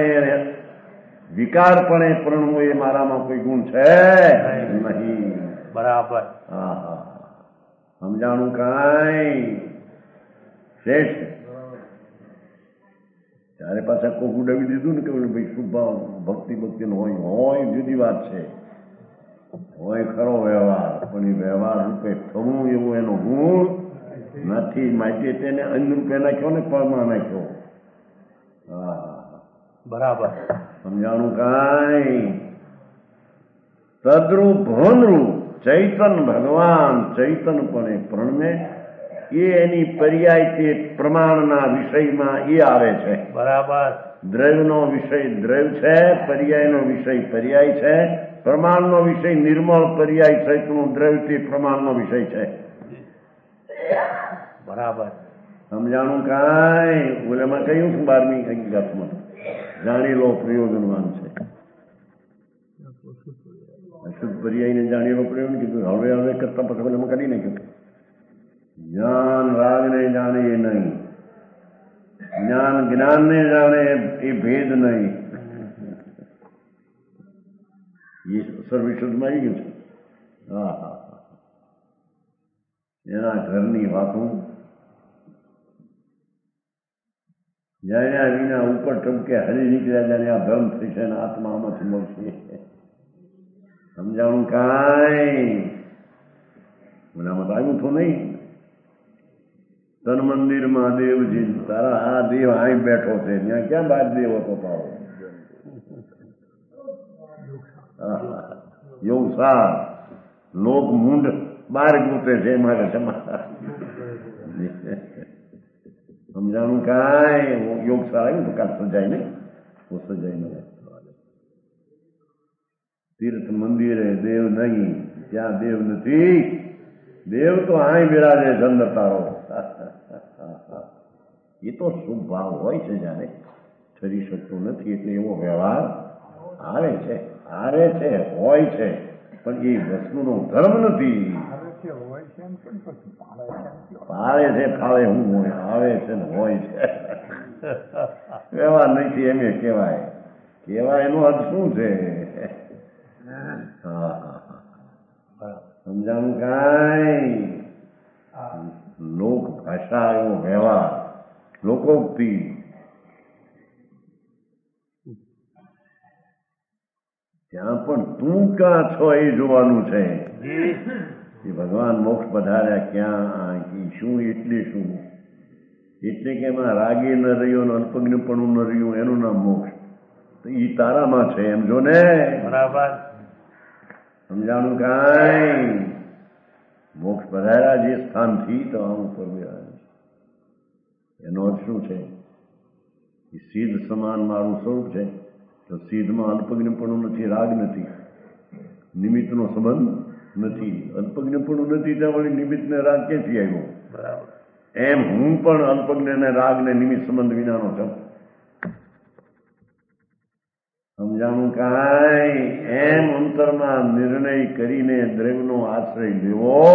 પામરપણે વિકારપણે પ્રણવું એ મારામાં કોઈ ગુણ છે નહીં. બરાબર. હા હા સમજાણું કાંઈ શ્રેષ્ઠ. ત્યારે પાછા કોક ઉડાવી દીધું ને કે ભાઈ શુભ ભાવ ભક્તિ ભક્તિ નો હોય હોય જુદી વાત છે, હોય ખરો વ્યવહાર, પણ એ વ્યવહાર રૂપે થવું એવું એનો ગુણ નથી. માટે તેને અન્ન રૂપે નાખ્યો ને પળમાં નાખ્યો. હા બરાબર. સમજાણું કાંઈ. તદ્રુપ ભવનરૂપ ચૈતન ભગવાન ચૈતનપણે પ્રણમે એ એની પર્યાય તે પ્રમાણના વિષયમાં એ આવે છે. બરાબર. દ્રવ્યનો વિષય દ્રવ્ય છે, પર્યાયનો વિષય પર્યાય છે, પ્રમાણનો વિષય નિર્મળ પર્યાય સહિતનું દ્રવ્ય તે પ્રમાણનો વિષય છે. બરાબર. સમજાણું કાંઈ. ઓલામાં કહ્યું છું બારમી હકીકતમાં જાણી લો પ્રયોજનવાન છે. અશુદ્ધ પર્યાયને જાણી લો પ્રયોજન કીધું. હવે હવે કરતા પછી ઓલામાં કાઢી નાખ્યું. જ્ઞાન રાગને જાણે એ નહીં, જ્ઞાન જ્ઞાનને જાણે એ ભેદ નહીં. એ સર્વિશુદ્ધમાં આવી ગયું છે. હા હા એના ઘરની વાતો જાણ્યા વિના ઉપર ટપકે હરી નીકળ્યા જાણે આ ધર્મ થશે ને આત્મા આમાંથી મળશે. સમજાણું કાંઈ. ઓલામાં તો આવ્યું તો નહીં. તન મંદિરમાં દેવજી તારા આ દેવ અહીં બેઠો છે, ત્યાં ક્યાં બાર દેવ હતો પાવો. યોગ સાર લોક મૂંડ બાર ગોતે છે મારે સમાચાર. સમજાણું કાંઈ. યોગ સાર આવ્યું તો કાલ સજાય નહીં, वो સજાય નહીં. તીર્થ મંદિરે દેવ નહીં, ત્યાં દેવ નથી. દેવ તો અહીં બિરાજે ચંદ્ર તારો. એ તો શુભ ભાવ હોય છે, જ્યારે ઠરી શકતો નથી એટલે એવો વ્યવહાર આવે છે, આવે છે, હોય છે, પણ એ વસ્તુનો ધર્મ નથી. પાળે છે ફાળે હું હોય, આવે છે ને હોય છે. વ્યવહાર નથી એમ કહેવાય. કહેવાય એનો અર્થ શું છે? હા સમજાણું કાંઈ. લોક ભાષા એવો વ્યવહાર, લોકોક્તિ. ત્યાં પણ તું ક્યાં છો એ જોવાનું છે. એ ભગવાન મોક્ષ પધાર્યા ક્યાં, શું એટલે શું? એટલે કે એમાં રાગે ન રહ્યો ને અલ્પજ્ઞપણું ન રહ્યું એનું નામ મોક્ષ. તો એ તારામાં છે એમ જો ને. બરાબર. સમજાણું કાંઈ. મોક્ષ પધાર્યા જે સ્થાનથી તો આમ ઉપર એનો અર્થ શું છે? એ સિદ્ધ સમાન મારું સ્વરૂપ છે, તો સિદ્ધમાં અલ્પજ્ઞપણું નથી, રાગ નથી, નિમિત્તનો સંબંધ નથી. અલ્પજ્ઞપણું નથી ત્યાં વળી નિમિત્તને રાગ ક્યાંથી આવ્યો? બરાબર. એમ હું પણ અલ્પજ્ઞ ને રાગ ને નિમિત્ત સંબંધ વિનાનો છું. સમજાણું કાંઈ. એમ અંતરમાં નિર્ણય કરીને દ્રવ્યનો આશ્રય લેવો,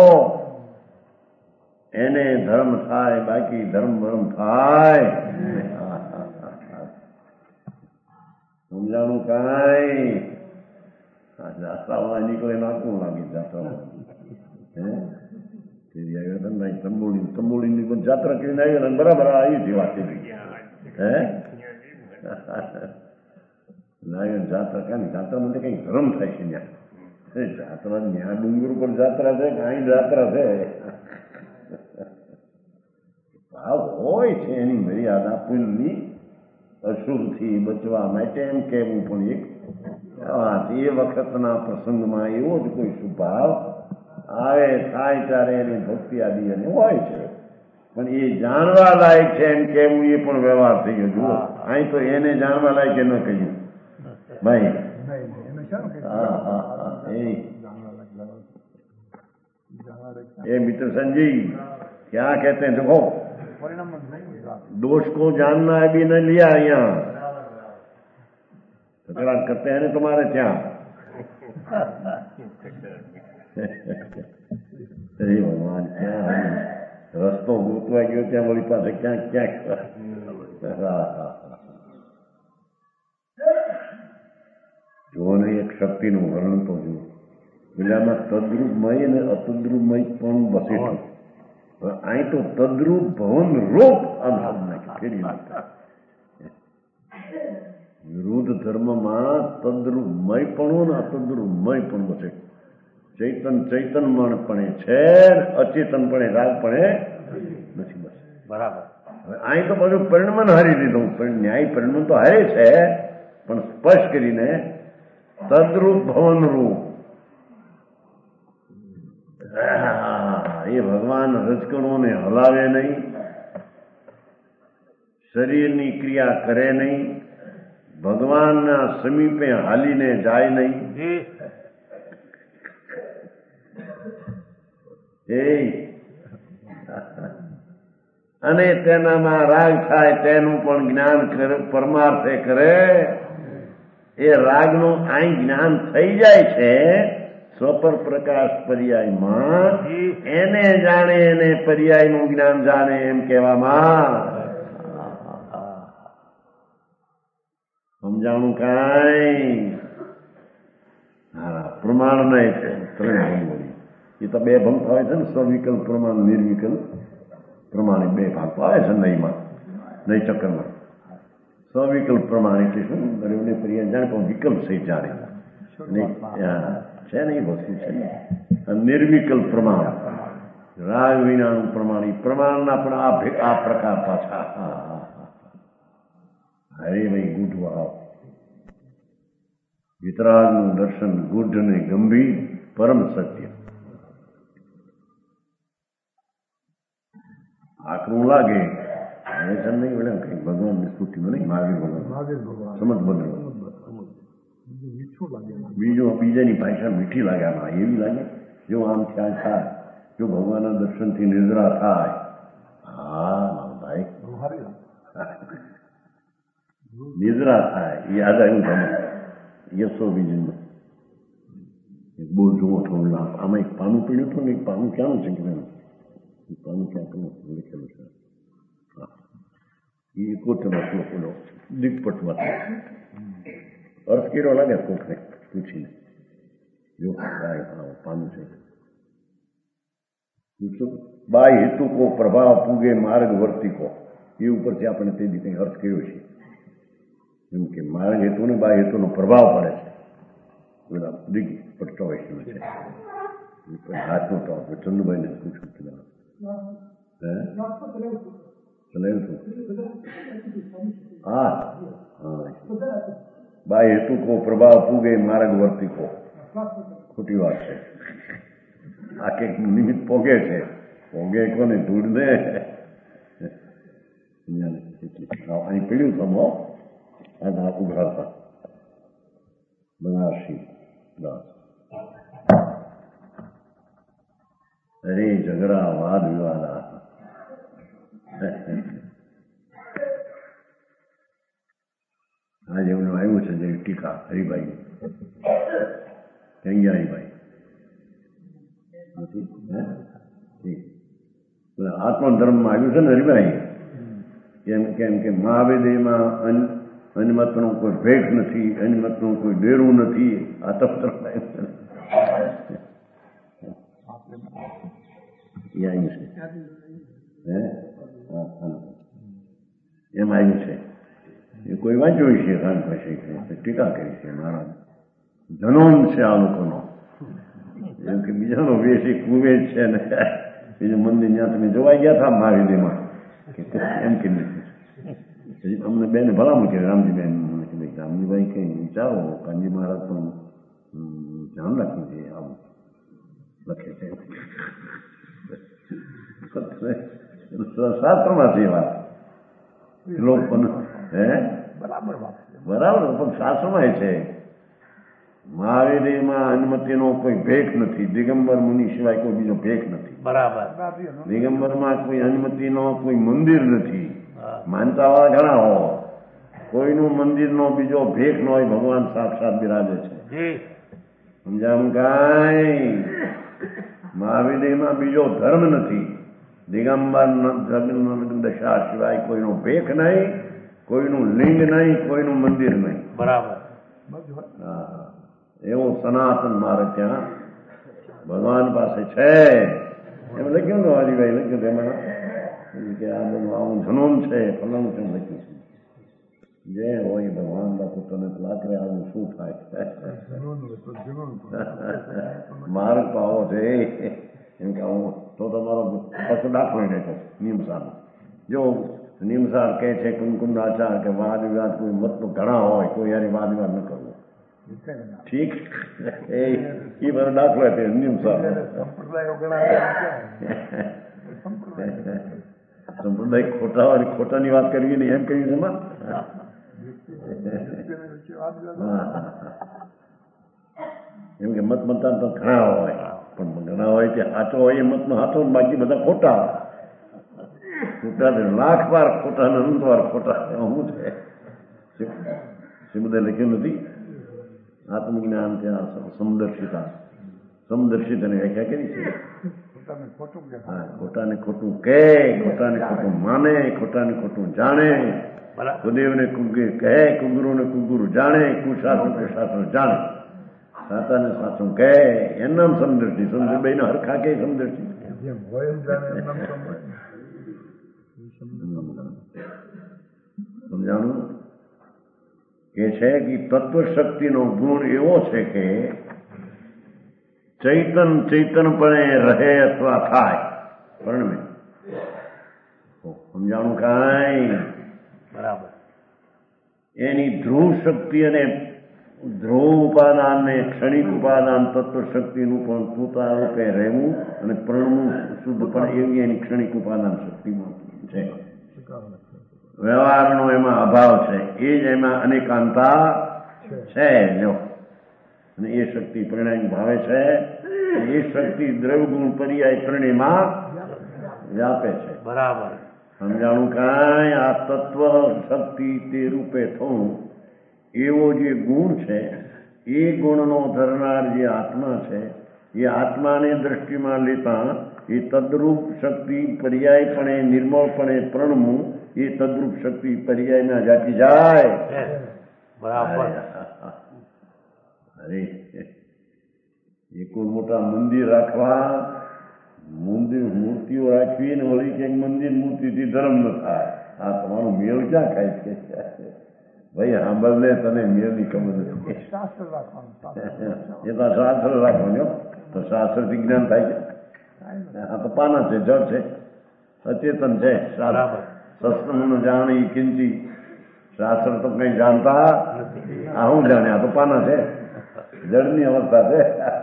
એને ધર્મ થાય, બાકી ધર્મ ભરમ થાય. સમજાણું કાંઈ. જાત્રામાં નીકળે નાખવું લાગે. જાત્રામાં હે તંબોળી તંબોળીની પણ જાત્રા કરીને આવી બરાબર આવી હતી વાત. હે લાગે જાત્રા ક્યાં? જાત્રામાં તો કઈ ધર્મ થાય છે ત્યાં. જાત્રા ત્યાં ડુંગર ઉપર જાત્રા છે કે અહીં જાત્રા છે? ભાવ હોય છે એની મર્યાદા પુલની અશુભથી બચવા માટે એમ કહેવું. પણ એક વાત એ વખતના પ્રસંગમાં એવો જ કોઈ શુભાવ આવે થાય ત્યારે એની ભક્તિ આદિ અને હોય છે, પણ એ જાણવા લાયક છે એમ કેવું એ પણ વ્યવહાર થઈ ગયો. જુઓ અહીં તો એને જાણવા લાયક એ ન કહ્યું ભાઈ. હા હા હા એ મિત્ર संजय क्या कहते हैं? देखो दोष को जानना है भी न लिया यहाँ तकरार करते हैं ना तुम्हारे ત્યાં. અરે ભગવાન ક્યાં રસ્તો ગોતવા ગયો ત્યાં વળી પાસે ક્યાંક ક્યાંક. જુઓ ને એક શક્તિનું વર્ણન તો જુઓ. એટલે આમાં તદ્રુપમય અને અતદ્રુપમય પણ બસેઠું. હવે અહીં તો તદ્રુપ ભવન રૂપ આમ શબ્દ નાખ્યો ફેરી નાખતા. વિરુદ્ધ ધર્મમાં તદ્રુપમય પણ ને અતદ્રુપમય પણ બસેઠું. ચૈતન ચૈતનમણપણે છે, અચેતનપણે રાગપણે નથી. બસ બરાબર. હવે અહીં તો બધું પરિણમન હારી દીધું. ન્યાય પરિણમન તો હારે છે, પણ સ્પષ્ટ કરીને તદ્રુપ ભવન રૂપ. એ ભગવાન રજકણોને હલાવે નહીં, શરીરની ક્રિયા કરે નહીં, ભગવાનના સમીપે હાલીને જાય નહીં. એ અને તેનામાં રાગ થાય તેનું પણ જ્ઞાન કરે, પરમાર્થે કરે. એ રાગનું અહીં જ્ઞાન થઈ જાય છે સ્વપર પ્રકાશ પર્યાયમાં. એને જાણે એને પર્યાયનું જ્ઞાન જાણે એમ કહેવામાં. સમજાણું કાંઈ? હા, પ્રમાણ નહીં છે. ત્રણ ભંગ એ તો બે ભંગ આવે છે ને, સ્વવિકલ્પ પ્રમાણ, નિર્વિકલ્પ પ્રમાણે બે ભાગ આવે છે નહીંમાં, નહીં ચક્કરમાં. સ્વવિકલ્પ પ્રમાણ એટલે શું? ગરીબને પર્યાય જાણે પણ વિકલ્પ સહિત જાણે છે ને, એ વસ્તુ છે ને. નિર્વિકલ્પ પ્રમાણ, રાગ વિનાનું પ્રમાણ, એ પ્રમાણના પણ આ આ પ્રકાર પાછા. હા હા હા હરે ભાઈ ગુઢ ભાવ. વિતરાગનું દર્શન ગુઢ ને ગંભીર પરમ સત્ય. આકરું લાગે છે નહીં વળે કઈ ભગવાનની સ્તુતિમાં નહીં, મહાવીર ભગવાન સમજ બદલો. બીજો બીજાની ભાષા મીઠી લાગે, આમાં એવી લાગે જો આમ ત્યાં થાય, જો ભગવાનના દર્શનથી નિદ્રા થાય. હા ભાઈ, નિદ્રા થાય એ યાદ આવ્યું તમે યશો બીજમાં બહુ જુઓ થોડું લાભ. આમાં એક પાનું પીડ્યું હતું ને, એક પાનું ક્યાંનું છે કે પાનું ક્યાં લખેલું છે? એ કોટનો શ્લોકોનો દિગ્પટમાં અર્થ કેવો લાગે કોકને પૂછીને, જો પાનું છે. બાય હેતુ કો પ્રભાવ પૂગે માર્ગ વર્તી કો, એ ઉપરથી આપણે તે રીતે અર્થ કર્યો છે. એમ કે માર્ગ હેતુને બાય હેતુનો પ્રભાવ પડે છે. બધા દિગ્પટ ચોવીસમાં છે. હાથનો તો ચંદુભાઈને પૂછું છું. હે ચલાવ્યું છું. હા હા બાય હેતુ કો પ્રભાવ પૂગે માર્ગ વર્તી કો. ખોટી વાત છે. આ કંઈક નિમિત્ત પોગે છે. પોગે કોને ધૂળ દે. અહીં પીડ્યું થમો આ ઉઘાડતા બનારસી દાસ. અરે ઝઘડા વાદ વિવાદ આજે એમનું આવ્યું છે જે ટીકા હરિભાઈ. ક્યાં ગયા હરિભાઈ? આત્મધર્મમાં આવ્યું છે ને હરિભાઈ. કેમ કેમ કે મહાવેદયમાં અનમતનો કોઈ ભેખ નથી, અનમતનું કોઈ ડેરું નથી. આત્મધર્મ એમ આવ્યું છે. એ કોઈ વાંચ્યું છે કાન પછી ટીકા કરી છે. મારા ધનોન છે આ લોકોનો. એમ કે બીજાનો વેશ એ કુવે જ છે ને બીજું મંદિર ત્યાં તમે જોવાઈ ગયા હતા મહાવીરમાં એમ કે નથી. અમને બેને ભલામણ કે રામજીબેન રામજીભાઈ કઈ વિચારો, કાનજી મહારાજ પણ ધ્યાન રાખવું જોઈએ. આવું લખે છે શાસ્ત્રમાં છે વાત. લોક પણ હે બરાબર બરાબર પણ શાસ્ત્રમાં છે. મહાવીરમાં અનુમતિનો કોઈ ભેખ નથી. દિગંબર મુનિ સિવાય કોઈ બીજો ભેખ નથી. બરાબર. દિગંબરમાં કોઈ અનુમતિનો કોઈ મંદિર નથી. માનતા વાળા ઘણા હો, કોઈનું મંદિરનો બીજો ભેખ ન હોય. ભગવાન સાક્ષાત બિરાજે છે. સમજાવું કાંઈ? મહાવીરમાં બીજો ધર્મ નથી. દિગંબર દશા સિવાય કોઈનો ભેખ નહીં, કોઈનું લિંગ નહીં, કોઈનું મંદિર નહીં. બરાબર. હા એવો સનાતન મારે ત્યાં ભગવાન પાસે છે એમ લખ્યું ને વાલીભાઈ લખ્યું તેમાં કે આ બધું આવું જનોમ છે ફલાણું છે લખ્યું છે. જે હોય ભગવાન બાપુ તને લાકડે આવું શું થાય માર્ગ પાવો છે એમ કે આવું તો તમારો પાછો દાખલો નાખો નિયમસારનો. જો નિયમસાર કહે છે કુમકુમ આચાર કે વાદ વિવાદ કોઈ મત ઘણા હોય કોઈ યાર વાદ વિવાદ ન કરવો ઠીક એ બધો દાખલો છે નિયમસાર. સંપ્રદાય ખોટા હોય ખોટાની વાત કરવી નહીં એમ કહ્યું છે એમાં. એમ કે મત મતદાન તો ઘણા હોય પણ ઘણા હોય તે સાચો હોય એ મતનો સાચો બાકી બધા ખોટા ખોટા લાખ વાર ખોટા ને અનંત વાર ખોટા શું છે શ્રીમદે લખ્યું નથી. આત્મજ્ઞાન ત્યાં સમદર્શિતા સમદર્શિતાની વ્યાખ્યા કરી છે. હા ખોટાને ખોટું કે ખોટાને ખોટું માને ખોટાને ખોટું જાણે સુદેવને કુગીર કહે કુગુરુને કુગુરુ જાણે કુશાસ્ત્ર કુશાસ્ત્ર જાણે સાતાને સાચું કહે એમ નામ સમદર્શી. સમજ બે ના હરખા કે સમદર્શી સમજાણું કે છે કે તત્વ શક્તિનો ગુણ એવો છે કે ચૈતન ચૈતનપણે રહે અથવા થાય પરણમે. સમજાણું કાંઈ બરાબર. એની ધ્રુવ શક્તિ અને ધ્રુવ ઉપાદાન ને ક્ષણિક ઉપાદાન તત્વ શક્તિનું પણ પોતા રૂપે રહેવું અને પ્રણવું શુદ્ધ પણ એવી એની ક્ષણિક ઉપાદાન શક્તિમાં છે. વ્યવહારનો એમાં અભાવ છે એ જ એમાં અનેકાંતા છે. જો અને એ શક્તિ પરિણામ ભાવે છે. એ શક્તિ દ્રવ્યગુણ પર્યાય ત્રણેયમાં વ્યાપે છે. બરાબર. સમજાણું કાંઈ આ તત્વ શક્તિ તે રૂપે થવું એવો જે ગુણ છે એ ગુણનો ધરનાર જે આત્મા છે એ આત્માને દ્રષ્ટિમાં લેતા એ તદ્રૂપ શક્તિ પર્યાયપણે નિર્મળપણે પ્રણમું એ તદ્રૂપ શક્તિ પર્યાયમાં જાતી જાય. બરાબર. અરે એ કોઈ મોટા મંદિર રાખવા મંદિર મૂર્તિઓ રાખવી ને વળી ક્યાંક મંદિર મૂર્તિથી ધર્મ ન થાય. આ તમારું મેળ ક્યાં ખાય છે ભાઈ સાંભળ લે તને મેળની ખબર નથી. એ તો શાસ્ત્ર રાખવાનું તો શાસ્ત્રથી જ્ઞાન થાય છે. આ તો પાના છે જળ છે અચેતન છે. સત્સંગ જાણી કિંચી શાસ્ત્ર તો કઈ જાણતા આ હું જાણે આ તો પાના છે જળની અવસ્થા છે.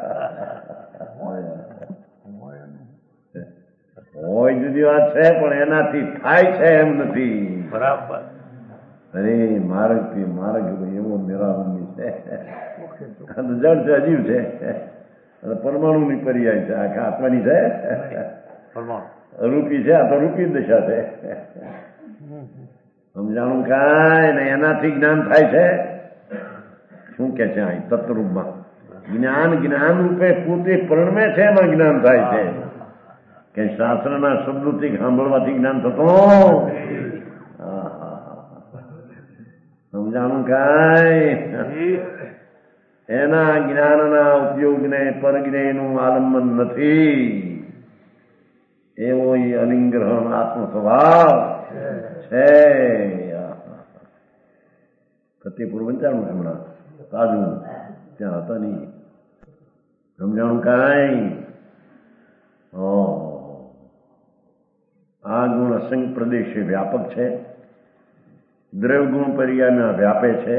હોય જુદી વાત છે પણ એનાથી થાય છે એમ નથી. બરાબર. અરે માર્ગ થી માર્ગ એવો નિરામની છે જળ છે અજીવ છે અને પરમાણુ ની પર્યાય છે આખા આત્માની છે રૂપી છે આ તો રૂપી દશા છે. સમજાણું કાંઈ ને એનાથી જ્ઞાન થાય છે. શું કે છે અહીં તત્વરૂપમાં જ્ઞાન જ્ઞાન રૂપે પોતે પરણમે છે એમાં જ્ઞાન થાય છે કે શાસ્ત્રના શબ્દોથી સાંભળવાથી જ્ઞાન થતો. સમજાણું કાંઈ એના જ્ઞાનના ઉપયોગને પરજ્ઞેયનું આલંબન નથી. એવો અલિંગ્રહણ આત્મ સ્વભાવ છે. ફતેપુર વંચાણું હમણાં તાજું ત્યાં હતા નહીં. સમજાણું કાંઈ આ ગુણ અસંખ્ય પ્રદેશે વ્યાપક છે. દ્રવ્ય ગુણ પર્યાયમાં વ્યાપે છે.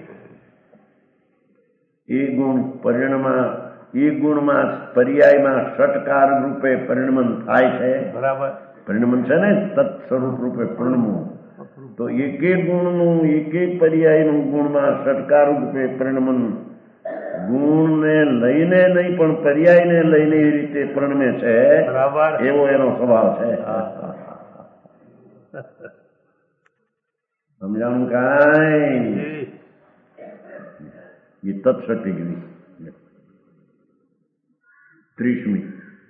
એ ગુણ પરિણમાં એ ગુણમાં પર્યાયમાં ષટકાર રૂપે પરિણમન થાય છે. બરાબર. પરિણમન છે ને તત્ સ્વરૂપ રૂપે પરિણમવું તો એક એક ગુણનું એક એક પર્યાયનું ગુણમાં ષટકાર રૂપે પરિણમન ગુણને લઈને નહીં પણ પર્યાયને લઈને એ રીતે પરિણમે છે. એવો એનો સ્વભાવ છે. સમજાણું કાંઈ એ તત્શક્તિગીરી ત્રીસમી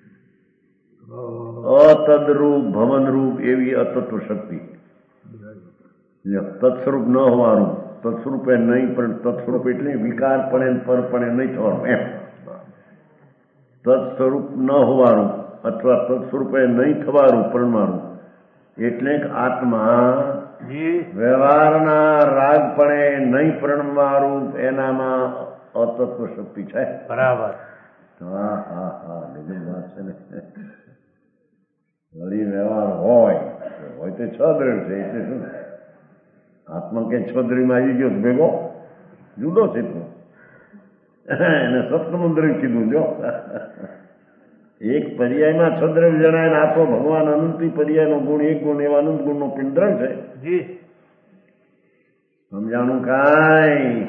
અતદરૂપ ભવનરૂપ એવી અતત્વ શક્તિ. તત્સ્વરૂપ ન હોવાનું તત્સ્વરૂપે નહીં પણ તત્સ્વરૂપ એટલે વિકારપણે પરપણે નહીં થવાનું એમ. તત્સ્વરૂપ ન હોવાનું અથવા તત્સ્વરૂપે નહીં થવાનું પરમાણુ એટલે આત્મા વ્યવહારના રાગપણે નહીં પરણવારૂપ એનામાં અતત્વ શક્તિ છે. બરાબર. હા હા હા ગજબ વાત છે ને. વળી વ્યવહાર હોય હોય તો છ દ્રઢ છે એટલે શું આત્મા કે છ દ્રઢમાં આવી ગયો ભેગો જુદો છે તો એને સપ્તમ દ્રવ્ય કીધું જો. એક પર્યાયમાં છ દ્રવ્ય જણાય ને આપો ભગવાન અનંતી પર્યાયનો ગુણ એક ગુણ એવા અનંત ગુણનો પિંડ્રમ છે. જી સમજાણું કાંઈ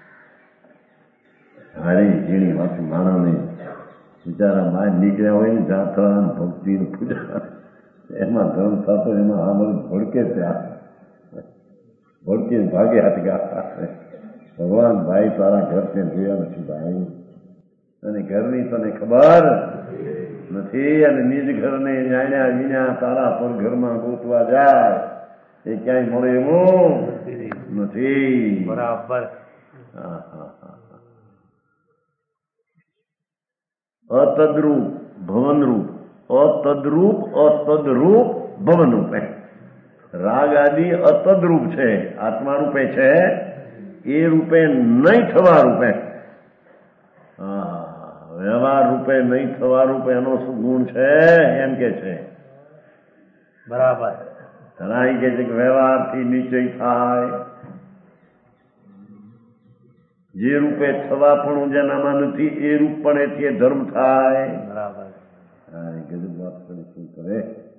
હારી ઝીણી વાત માણસને બિચારા બહાર નીકળ્યા હોય ને જાત્રા ભક્તિ પૂજા એમાં ધર્મ થતો એમાં આ બધું ભડકે ત્યાં ભડકે ભાગે હાથ ગયા. ભગવાન ભાઈ તારા ઘર ત્યાં જોયા નથી ભાઈ અને ઘરની તને ખબર નથી અને નિજ ઘરને જાણ્યા વિના તારા પર ઘરમાં ગોતવા જાય એ ક્યાંય મળે એવું નથી. બરાબર. હા હા હા અતદ્રૂપ ભવનરૂપ અતદ્રૂપ અતદ્રૂપ ભવનરૂપ રાગ આદિ અતદ્રૂપ છે આત્મા રૂપે છે એ રૂપે નહીં થવા રૂપે વ્યવહાર રૂપે નહીં થવા રૂપે એનો શું ગુણ છે એમ કે છે. બરાબર. ઘણા કે છે કે વ્યવહારથી નિશ્ચય થાય જે રૂપે થવા પણ જેનામાં નથી એ રૂપ પણ એથી ધર્મ થાય. બરાબર. હા એ ગજબ વાત કરી શું કરે.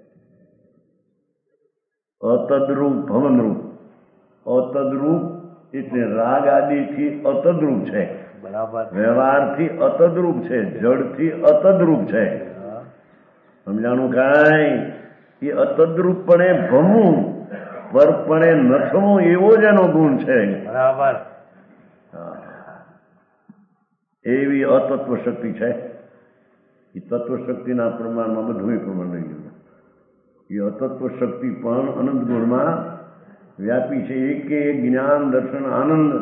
અતદ્રૂપ ભવનરૂપ અતદ્રૂપ એટલે રાગ આદિથી અતદ્રૂપ છે. બરાબર. વ્યવહારથી અતદ્રૂપ છે જડથી અતદ્રૂપ છે. સમજાણું કાંઈ એ અતદ્રૂપપણે ભમવું પરપણે નથવું એવો જ એનો ગુણ છે. બરાબર. એવી અતત્વ શક્તિ છે. એ તત્વ શક્તિના પ્રમાણમાં બધું પ્રમાણ રહી ગયું. એ અતત્વ શક્તિ પણ અનંત ગુણમાં વ્યાપી છે. એક એક જ્ઞાન દર્શન આનંદ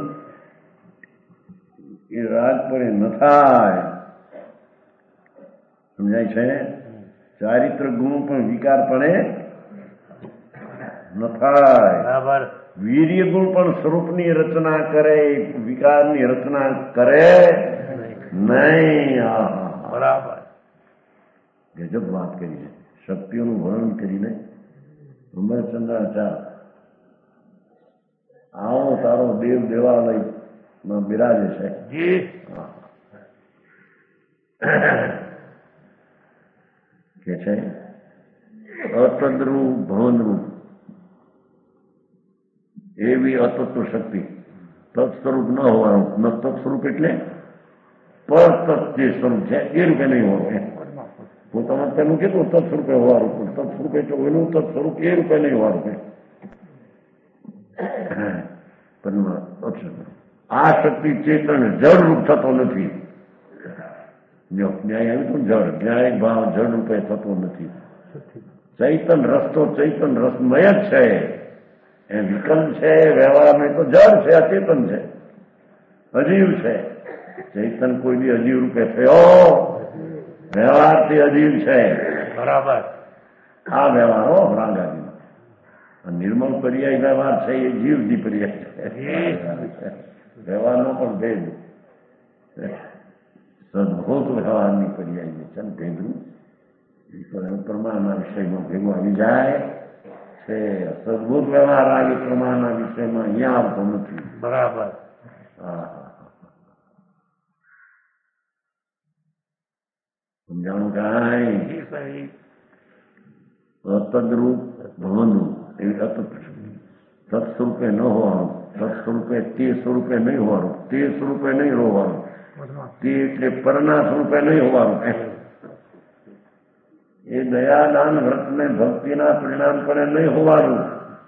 એ રાગ પર ન થાય. સમજાય છે. ચારિત્ર ગુણ પણ વિકારપણે ન થાય. બરાબર. વીર્ય ગુણ પણ સ્વરૂપની રચના કરે વિકારની રચના કરે નહીં. બરાબર. ગજબ વાત કરી છે. શક્તિઓનું વર્ણન કરીને ઉમરચંદ્રાચાર્ય આવો તારો દેવ દેવાલયમાં બિરાજે છે. કે છે અતદ્રૂપ ભવનરૂપ એવી અતત્વ શક્તિ તત્સ્વરૂપ ન હોવાનું ન તત્સ્વરૂપ એટલે પર તત્ જે સ્વરૂપ છે એ રૂપે નહીં હોવાનું. પોતામાં તેનું કેટલું તત્સ્વરૂપે હોવાનું પણ તત્સ્વરૂપે એનું તત્સ્વરૂપ એ રૂપે નહીં હોવાનું. આ શક્તિ ચેતન જળ રૂપ થતો નથી. જો ન્યાય આવ્યું તો જળ ન્યાય ભાવ જળ રૂપે થતો નથી. ચૈતન રસ્તો ચૈતન રસમય જ છે. એ વિકલ્પ છે વ્યવહાર નહીં તો જળ છે અચેતન છે અજીવ છે. ચૈતન કોઈ બી અજીવ રૂપે થયો વ્યવહારથી અજીવ છે. બરાબર. આ વ્યવહારો રાંગાજીનો નિર્મળ પર્યાય વ્યવહાર છે એ જીવજી પર્યાય છે. વ્યવહારનો પણ ભેદ સદભૂત વ્યવહારની પર્યાય જે છે ને ભેદનું પ્રમાણના વિષયમાં ભેગું આવી જાય છે. સદભૂત વ્યવહાર આવે પ્રમાણના વિષયમાં અહીંયા આવતો નથી. બરાબર. હા સમજાણું કાંઈ અતદ્રૂપ ભવનરૂપ એવી અતત તત્સ્વરૂપે ન હોવાનું તત્સ્વરૂપે તે સ્વરૂપે નહીં હોવાનું તે સ્વરૂપે નહીં હોવાનું તે એટલે પરના સ્વરૂપે નહીં હોવાનું. એ દયાદાન વ્રતને ભક્તિના પરિણામ પડે નહીં હોવાનું.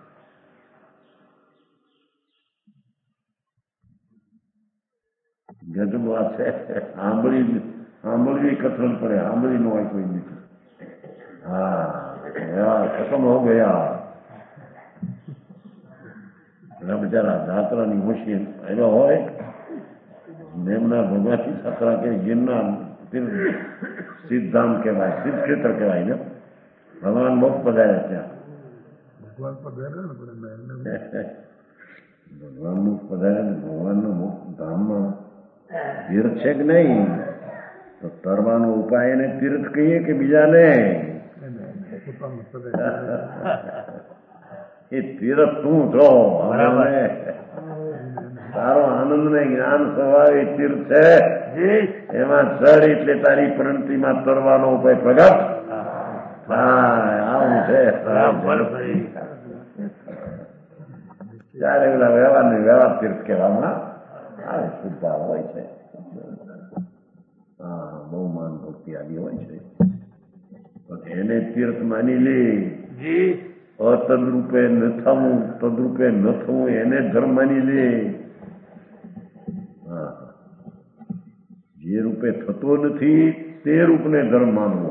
ગજબ વાત છે. આંબળી આંબળી કથન પડે આંબળી નો હોય કોઈ નથી. હા યાર ખતમ હો ગયા. એના બિચારા જાત્રાની હોશી એનો હોય એમના ભગવાનની જાત્રા કે ગિરનાર સિદ્ધામ કહેવાય, સિદ્ધ ક્ષેત્ર કહેવાય ને. ભગવાન બહુ પધાર્યા ત્યાં. ભગવાન પધાર્યા ને પણ ભગવાનનું પધાર્યા ને ભગવાનના મુખ ધામમાં તીર્થ છે કે નહીં? તો તરવાનો ઉપાય એને તીર્થ કહીએ કે બીજાને? એ તીર્થ તું છો. તારો આનંદ ને જ્ઞાન સ્વભાવ એ તીર્થ છે. એમાં ચડ એટલે તારી પ્રણતિમાં તરવાનો ઉપાય પ્રગટ. આવું છે. ત્યારે પેલા વ્યવહાર ને વ્યવહાર તીર્થ કહેવામાં આવે. શુદ્ધા હોય છે. હા, બહુ માન ભક્તિ આદિ હોય છે. પણ એને તીર્થ માની લે. અતદરૂપે ન થવું, તદરૂપે ન થવું એને ધર્મ માની લે. હા, જે રૂપે થતો નથી તે રૂપને ધર્મ માનવો.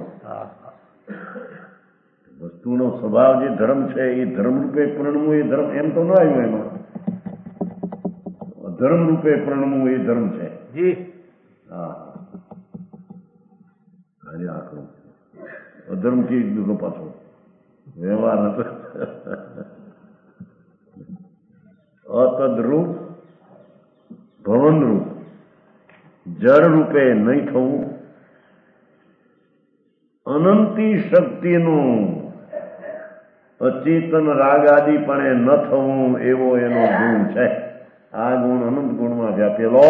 વસ્તુનો સ્વભાવ જે ધર્મ છે એ ધર્મ રૂપે પ્રણમવું એ ધર્મ એમ તો ન આવ્યું. એમાં ધર્મ રૂપે પ્રણમવું એ ધર્મ છે. હા, અરે આખું અધર્મ થી દીધો પાછો વ્યવહાર હતો. અતદરૂપ ભવનરૂપ જળ રૂપે નહીં થવું, અનંતી શક્તિનું અચેતન રાગ આદિપણે ન થવું એવો એનો ગુણ છે. આ ગુણ અનંત ગુણમાં વ્યાપેલો,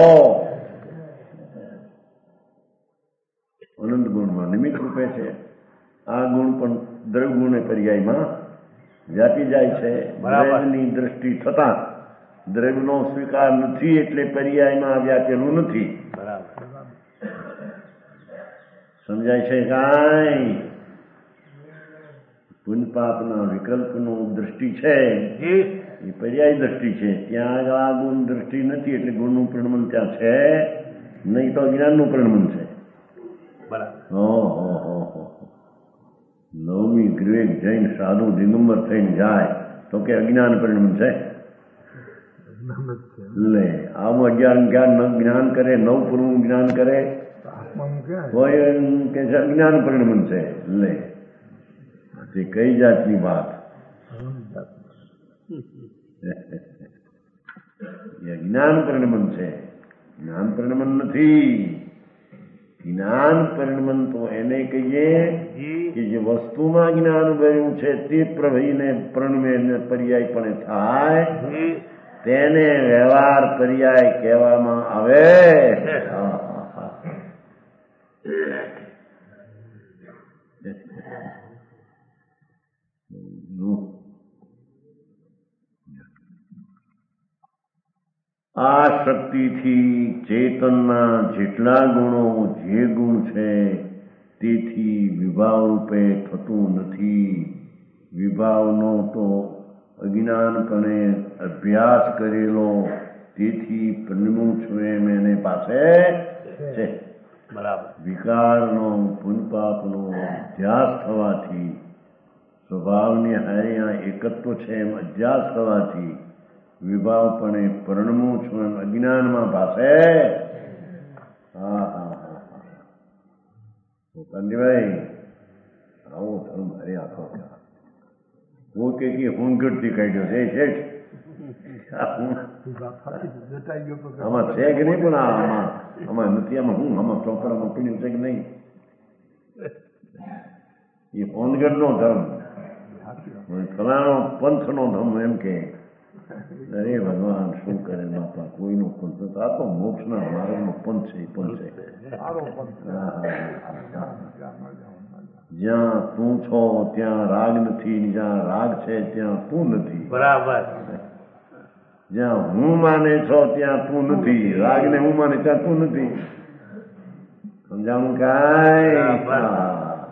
અનંત ગુણમાં નિમિત્ત રૂપે છે. આ ગુણ પણ દ્રવ્ય ગુણે પર્યાયમાં વ્યાપી જાય છે. દ્રવ્યની દ્રષ્ટિ થતા દ્રવ્યનો સ્વીકાર નથી એટલે પર્યાયમાં વ્યાપેલું નથી. સમજાય છે? કાંઈ પુણ્ય પાપના વિકલ્પનો દ્રષ્ટિ છે એ પર્યાય દ્રષ્ટિ છે. ત્યાં આગળ આ ગુણ દ્રષ્ટિ નથી એટલે ગુણનું પરિણમન ત્યાં છે નહીં, તો જ્ઞાનનું પરિણમન છે. નવમી ગ્રેક જૈન સાધુ દિગંબર થઈને જાય તો કે અજ્ઞાન પરિણમન છે. લે આવું અગિયાર જ્ઞાન જ્ઞાન કરે, નવ પૂર્વનું જ્ઞાન કરે તો કે છે અજ્ઞાન પરિણમન છે. લે તે કઈ જાતની વાત? એ જ્ઞાન પરિણમન છે, જ્ઞાન પરિણમન નથી. જ્ઞાન પરિણમન તો એને કહીએ કે જે વસ્તુમાં જ્ઞાન ભર્યું છે તે પ્રભઈને પ્રણમે પર્યાય પણ થાય તેને વ્યવહાર પર્યાય કહેવામાં આવે. આ શક્તિથી ચેતનના જેટલા ગુણો જે ગુણ છે તેથી વિભાવ રૂપે થતું નથી. વિભાવનો તો અજ્ઞાનપણે અભ્યાસ કરેલો તેથી પરિણમું છું એમ એને પાસે છે. વિકારનો પુનપાપનો અધ્યાસ થવાથી સ્વભાવની હારે એકત્વ છે એમ અધ્યાસ થવાથી વિભાવપણે પરિણમું છું એમ અજ્ઞાનમાં પાસે. હા હા હા કાંતિભાઈ આવો ધર્મ હરે આખો કોઈ કે હોનગઢથી કાઢ્યો છે. આમાં છે કે નહીં? પણ આમાં આમાં નથી. આમાં હું આમાં ચોપડામાં પીડ્યું છે કે નહીં? એ હોનગઢનો ધર્મ, ફલાણો પંથનો ધર્મ એમ કે અરે ભગવાન શું કરે બાપા, કોઈનો પંથ આ તો મોક્ષના માર્ગનો પંથ છે. પંથ છે જ્યાં તું છો ત્યાં રાગ નથી, જ્યાં રાગ છે ત્યાં તું નથી. બરાબર. જ્યાં હું માને છો ત્યાં તું નથી, રાગ ને હું માને ત્યાં તું નથી. સમજાણું કાંઈ?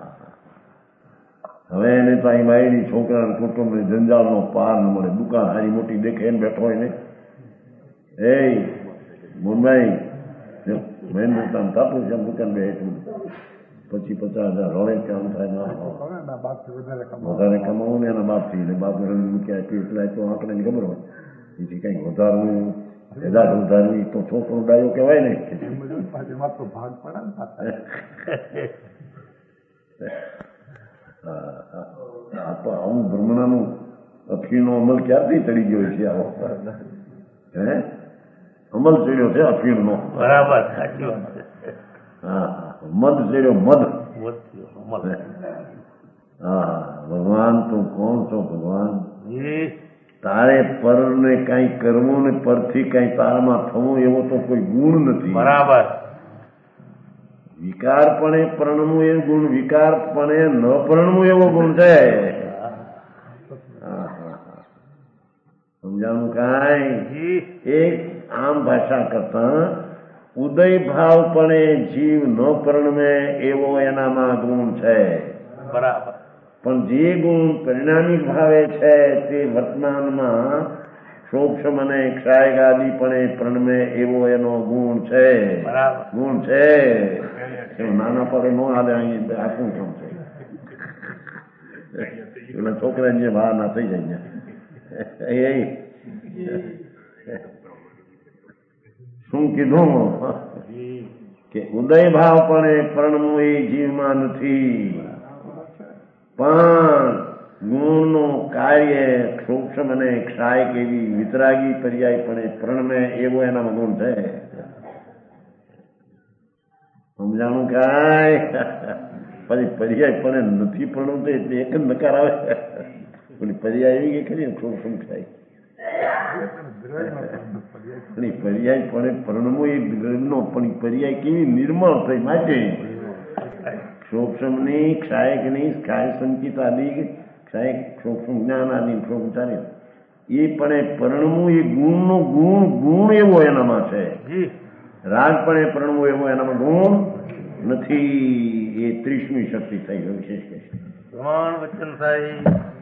હવે એને તો અહીં બાઈની છોકરાને કુટુંબની જંજાળનો પાર ન મળે. દુકાન હારી મોટી દેખે એને બેઠો હોય ને, એ મુંબઈ મહેન્દ્ર તામ તાપું છે દુકાન બે એટલું પછી પચાસ હજાર રોડે કામ થાય. વધારે કમાવું ને એના બાપથી, ને બાપ રમી મૂક્યા આપ્યું એટલે તો આંકડાની ખબર હોય એથી કંઈક વધારવું પેલા ઉધારવી તો છોકરો ડાયો કહેવાય ને. પાછી એમાં તો ભાગ પડે ને પાછા. આ તો આવું બ્રહ્મણાનું અફીનો અમલ ક્યારથી ચડી ગયો છે આવો? હે અમલ ચડ્યો છે અફીણનો. બરાબર સાચી વાત છે. હા મદ ચડ્યો મદ. અમલ. હા ભગવાન તું કોણ છો ભગવાન? જી તારે પરને કઈ કરવું ને પરથી કઈ તારામાં થવું એવો તો કોઈ ગુણ નથી. બરાબર. વિકારપણે પરણવું એ ગુણ, વિકારપણે ન પરણવું એવો ગુણ છે. સમજાણું કાંઈ? જી એક આમ ભાષા કરતા ઉદય ભાવપણે જીવ ન પરણવે એવો એનામાં ગુણ છે. બરાબર. પણ જે ગુણ પરિણામી ભાવે છે તે વર્તમાનમાં સૂક્ષ્મ અને ક્ષાયગાદીપણે પ્રણમે એવો એનો ગુણ છે. બરાબર. ગુણ છે. નાના પડે નો હાલે. અહીં આખું કામ છે. એટલે છોકરાને જે બહાર ના થઈ જાય એ શું કીધું કે ઉદય ભાવપણે પરણવું એ જીવમાં નથી, પણ ગુણનું કાર્ય સૂક્ષ્મ અને ક્ષાય કેવી વિતરાગી પર્યાયપણે પ્રણમે એવો એનામાં ગુણ છે. સમજાણું કાંઈ? પછી પર્યાયપણે નથી પ્રણવતો એટલે એક જ નકાર આવે. પેલી પર્યાય એવી કે ખરી સૂક્ષ્મ ક્ષાય પર્યાયપણે પરણવું એ ગ્રહનો પણ પર્યાય કેવી નિર્મળ થઈ માટે સૂક્ષ્મની ક્ષાયકની ક્ષાય સંચિત આદિ ક્ષાય સૂક્ષ્મ જ્ઞાન આદિ સૂક્ષ્મ એ પણ પરણવું એ ગુણનો ગુણ ગુણ એવો એનામાં છે. રાજપણે પરણવું એવો એનામાં ગુણ નથી. એ ત્રીસમી શક્તિ થઈ વિશેષ પ્રમાણ વચન થાય.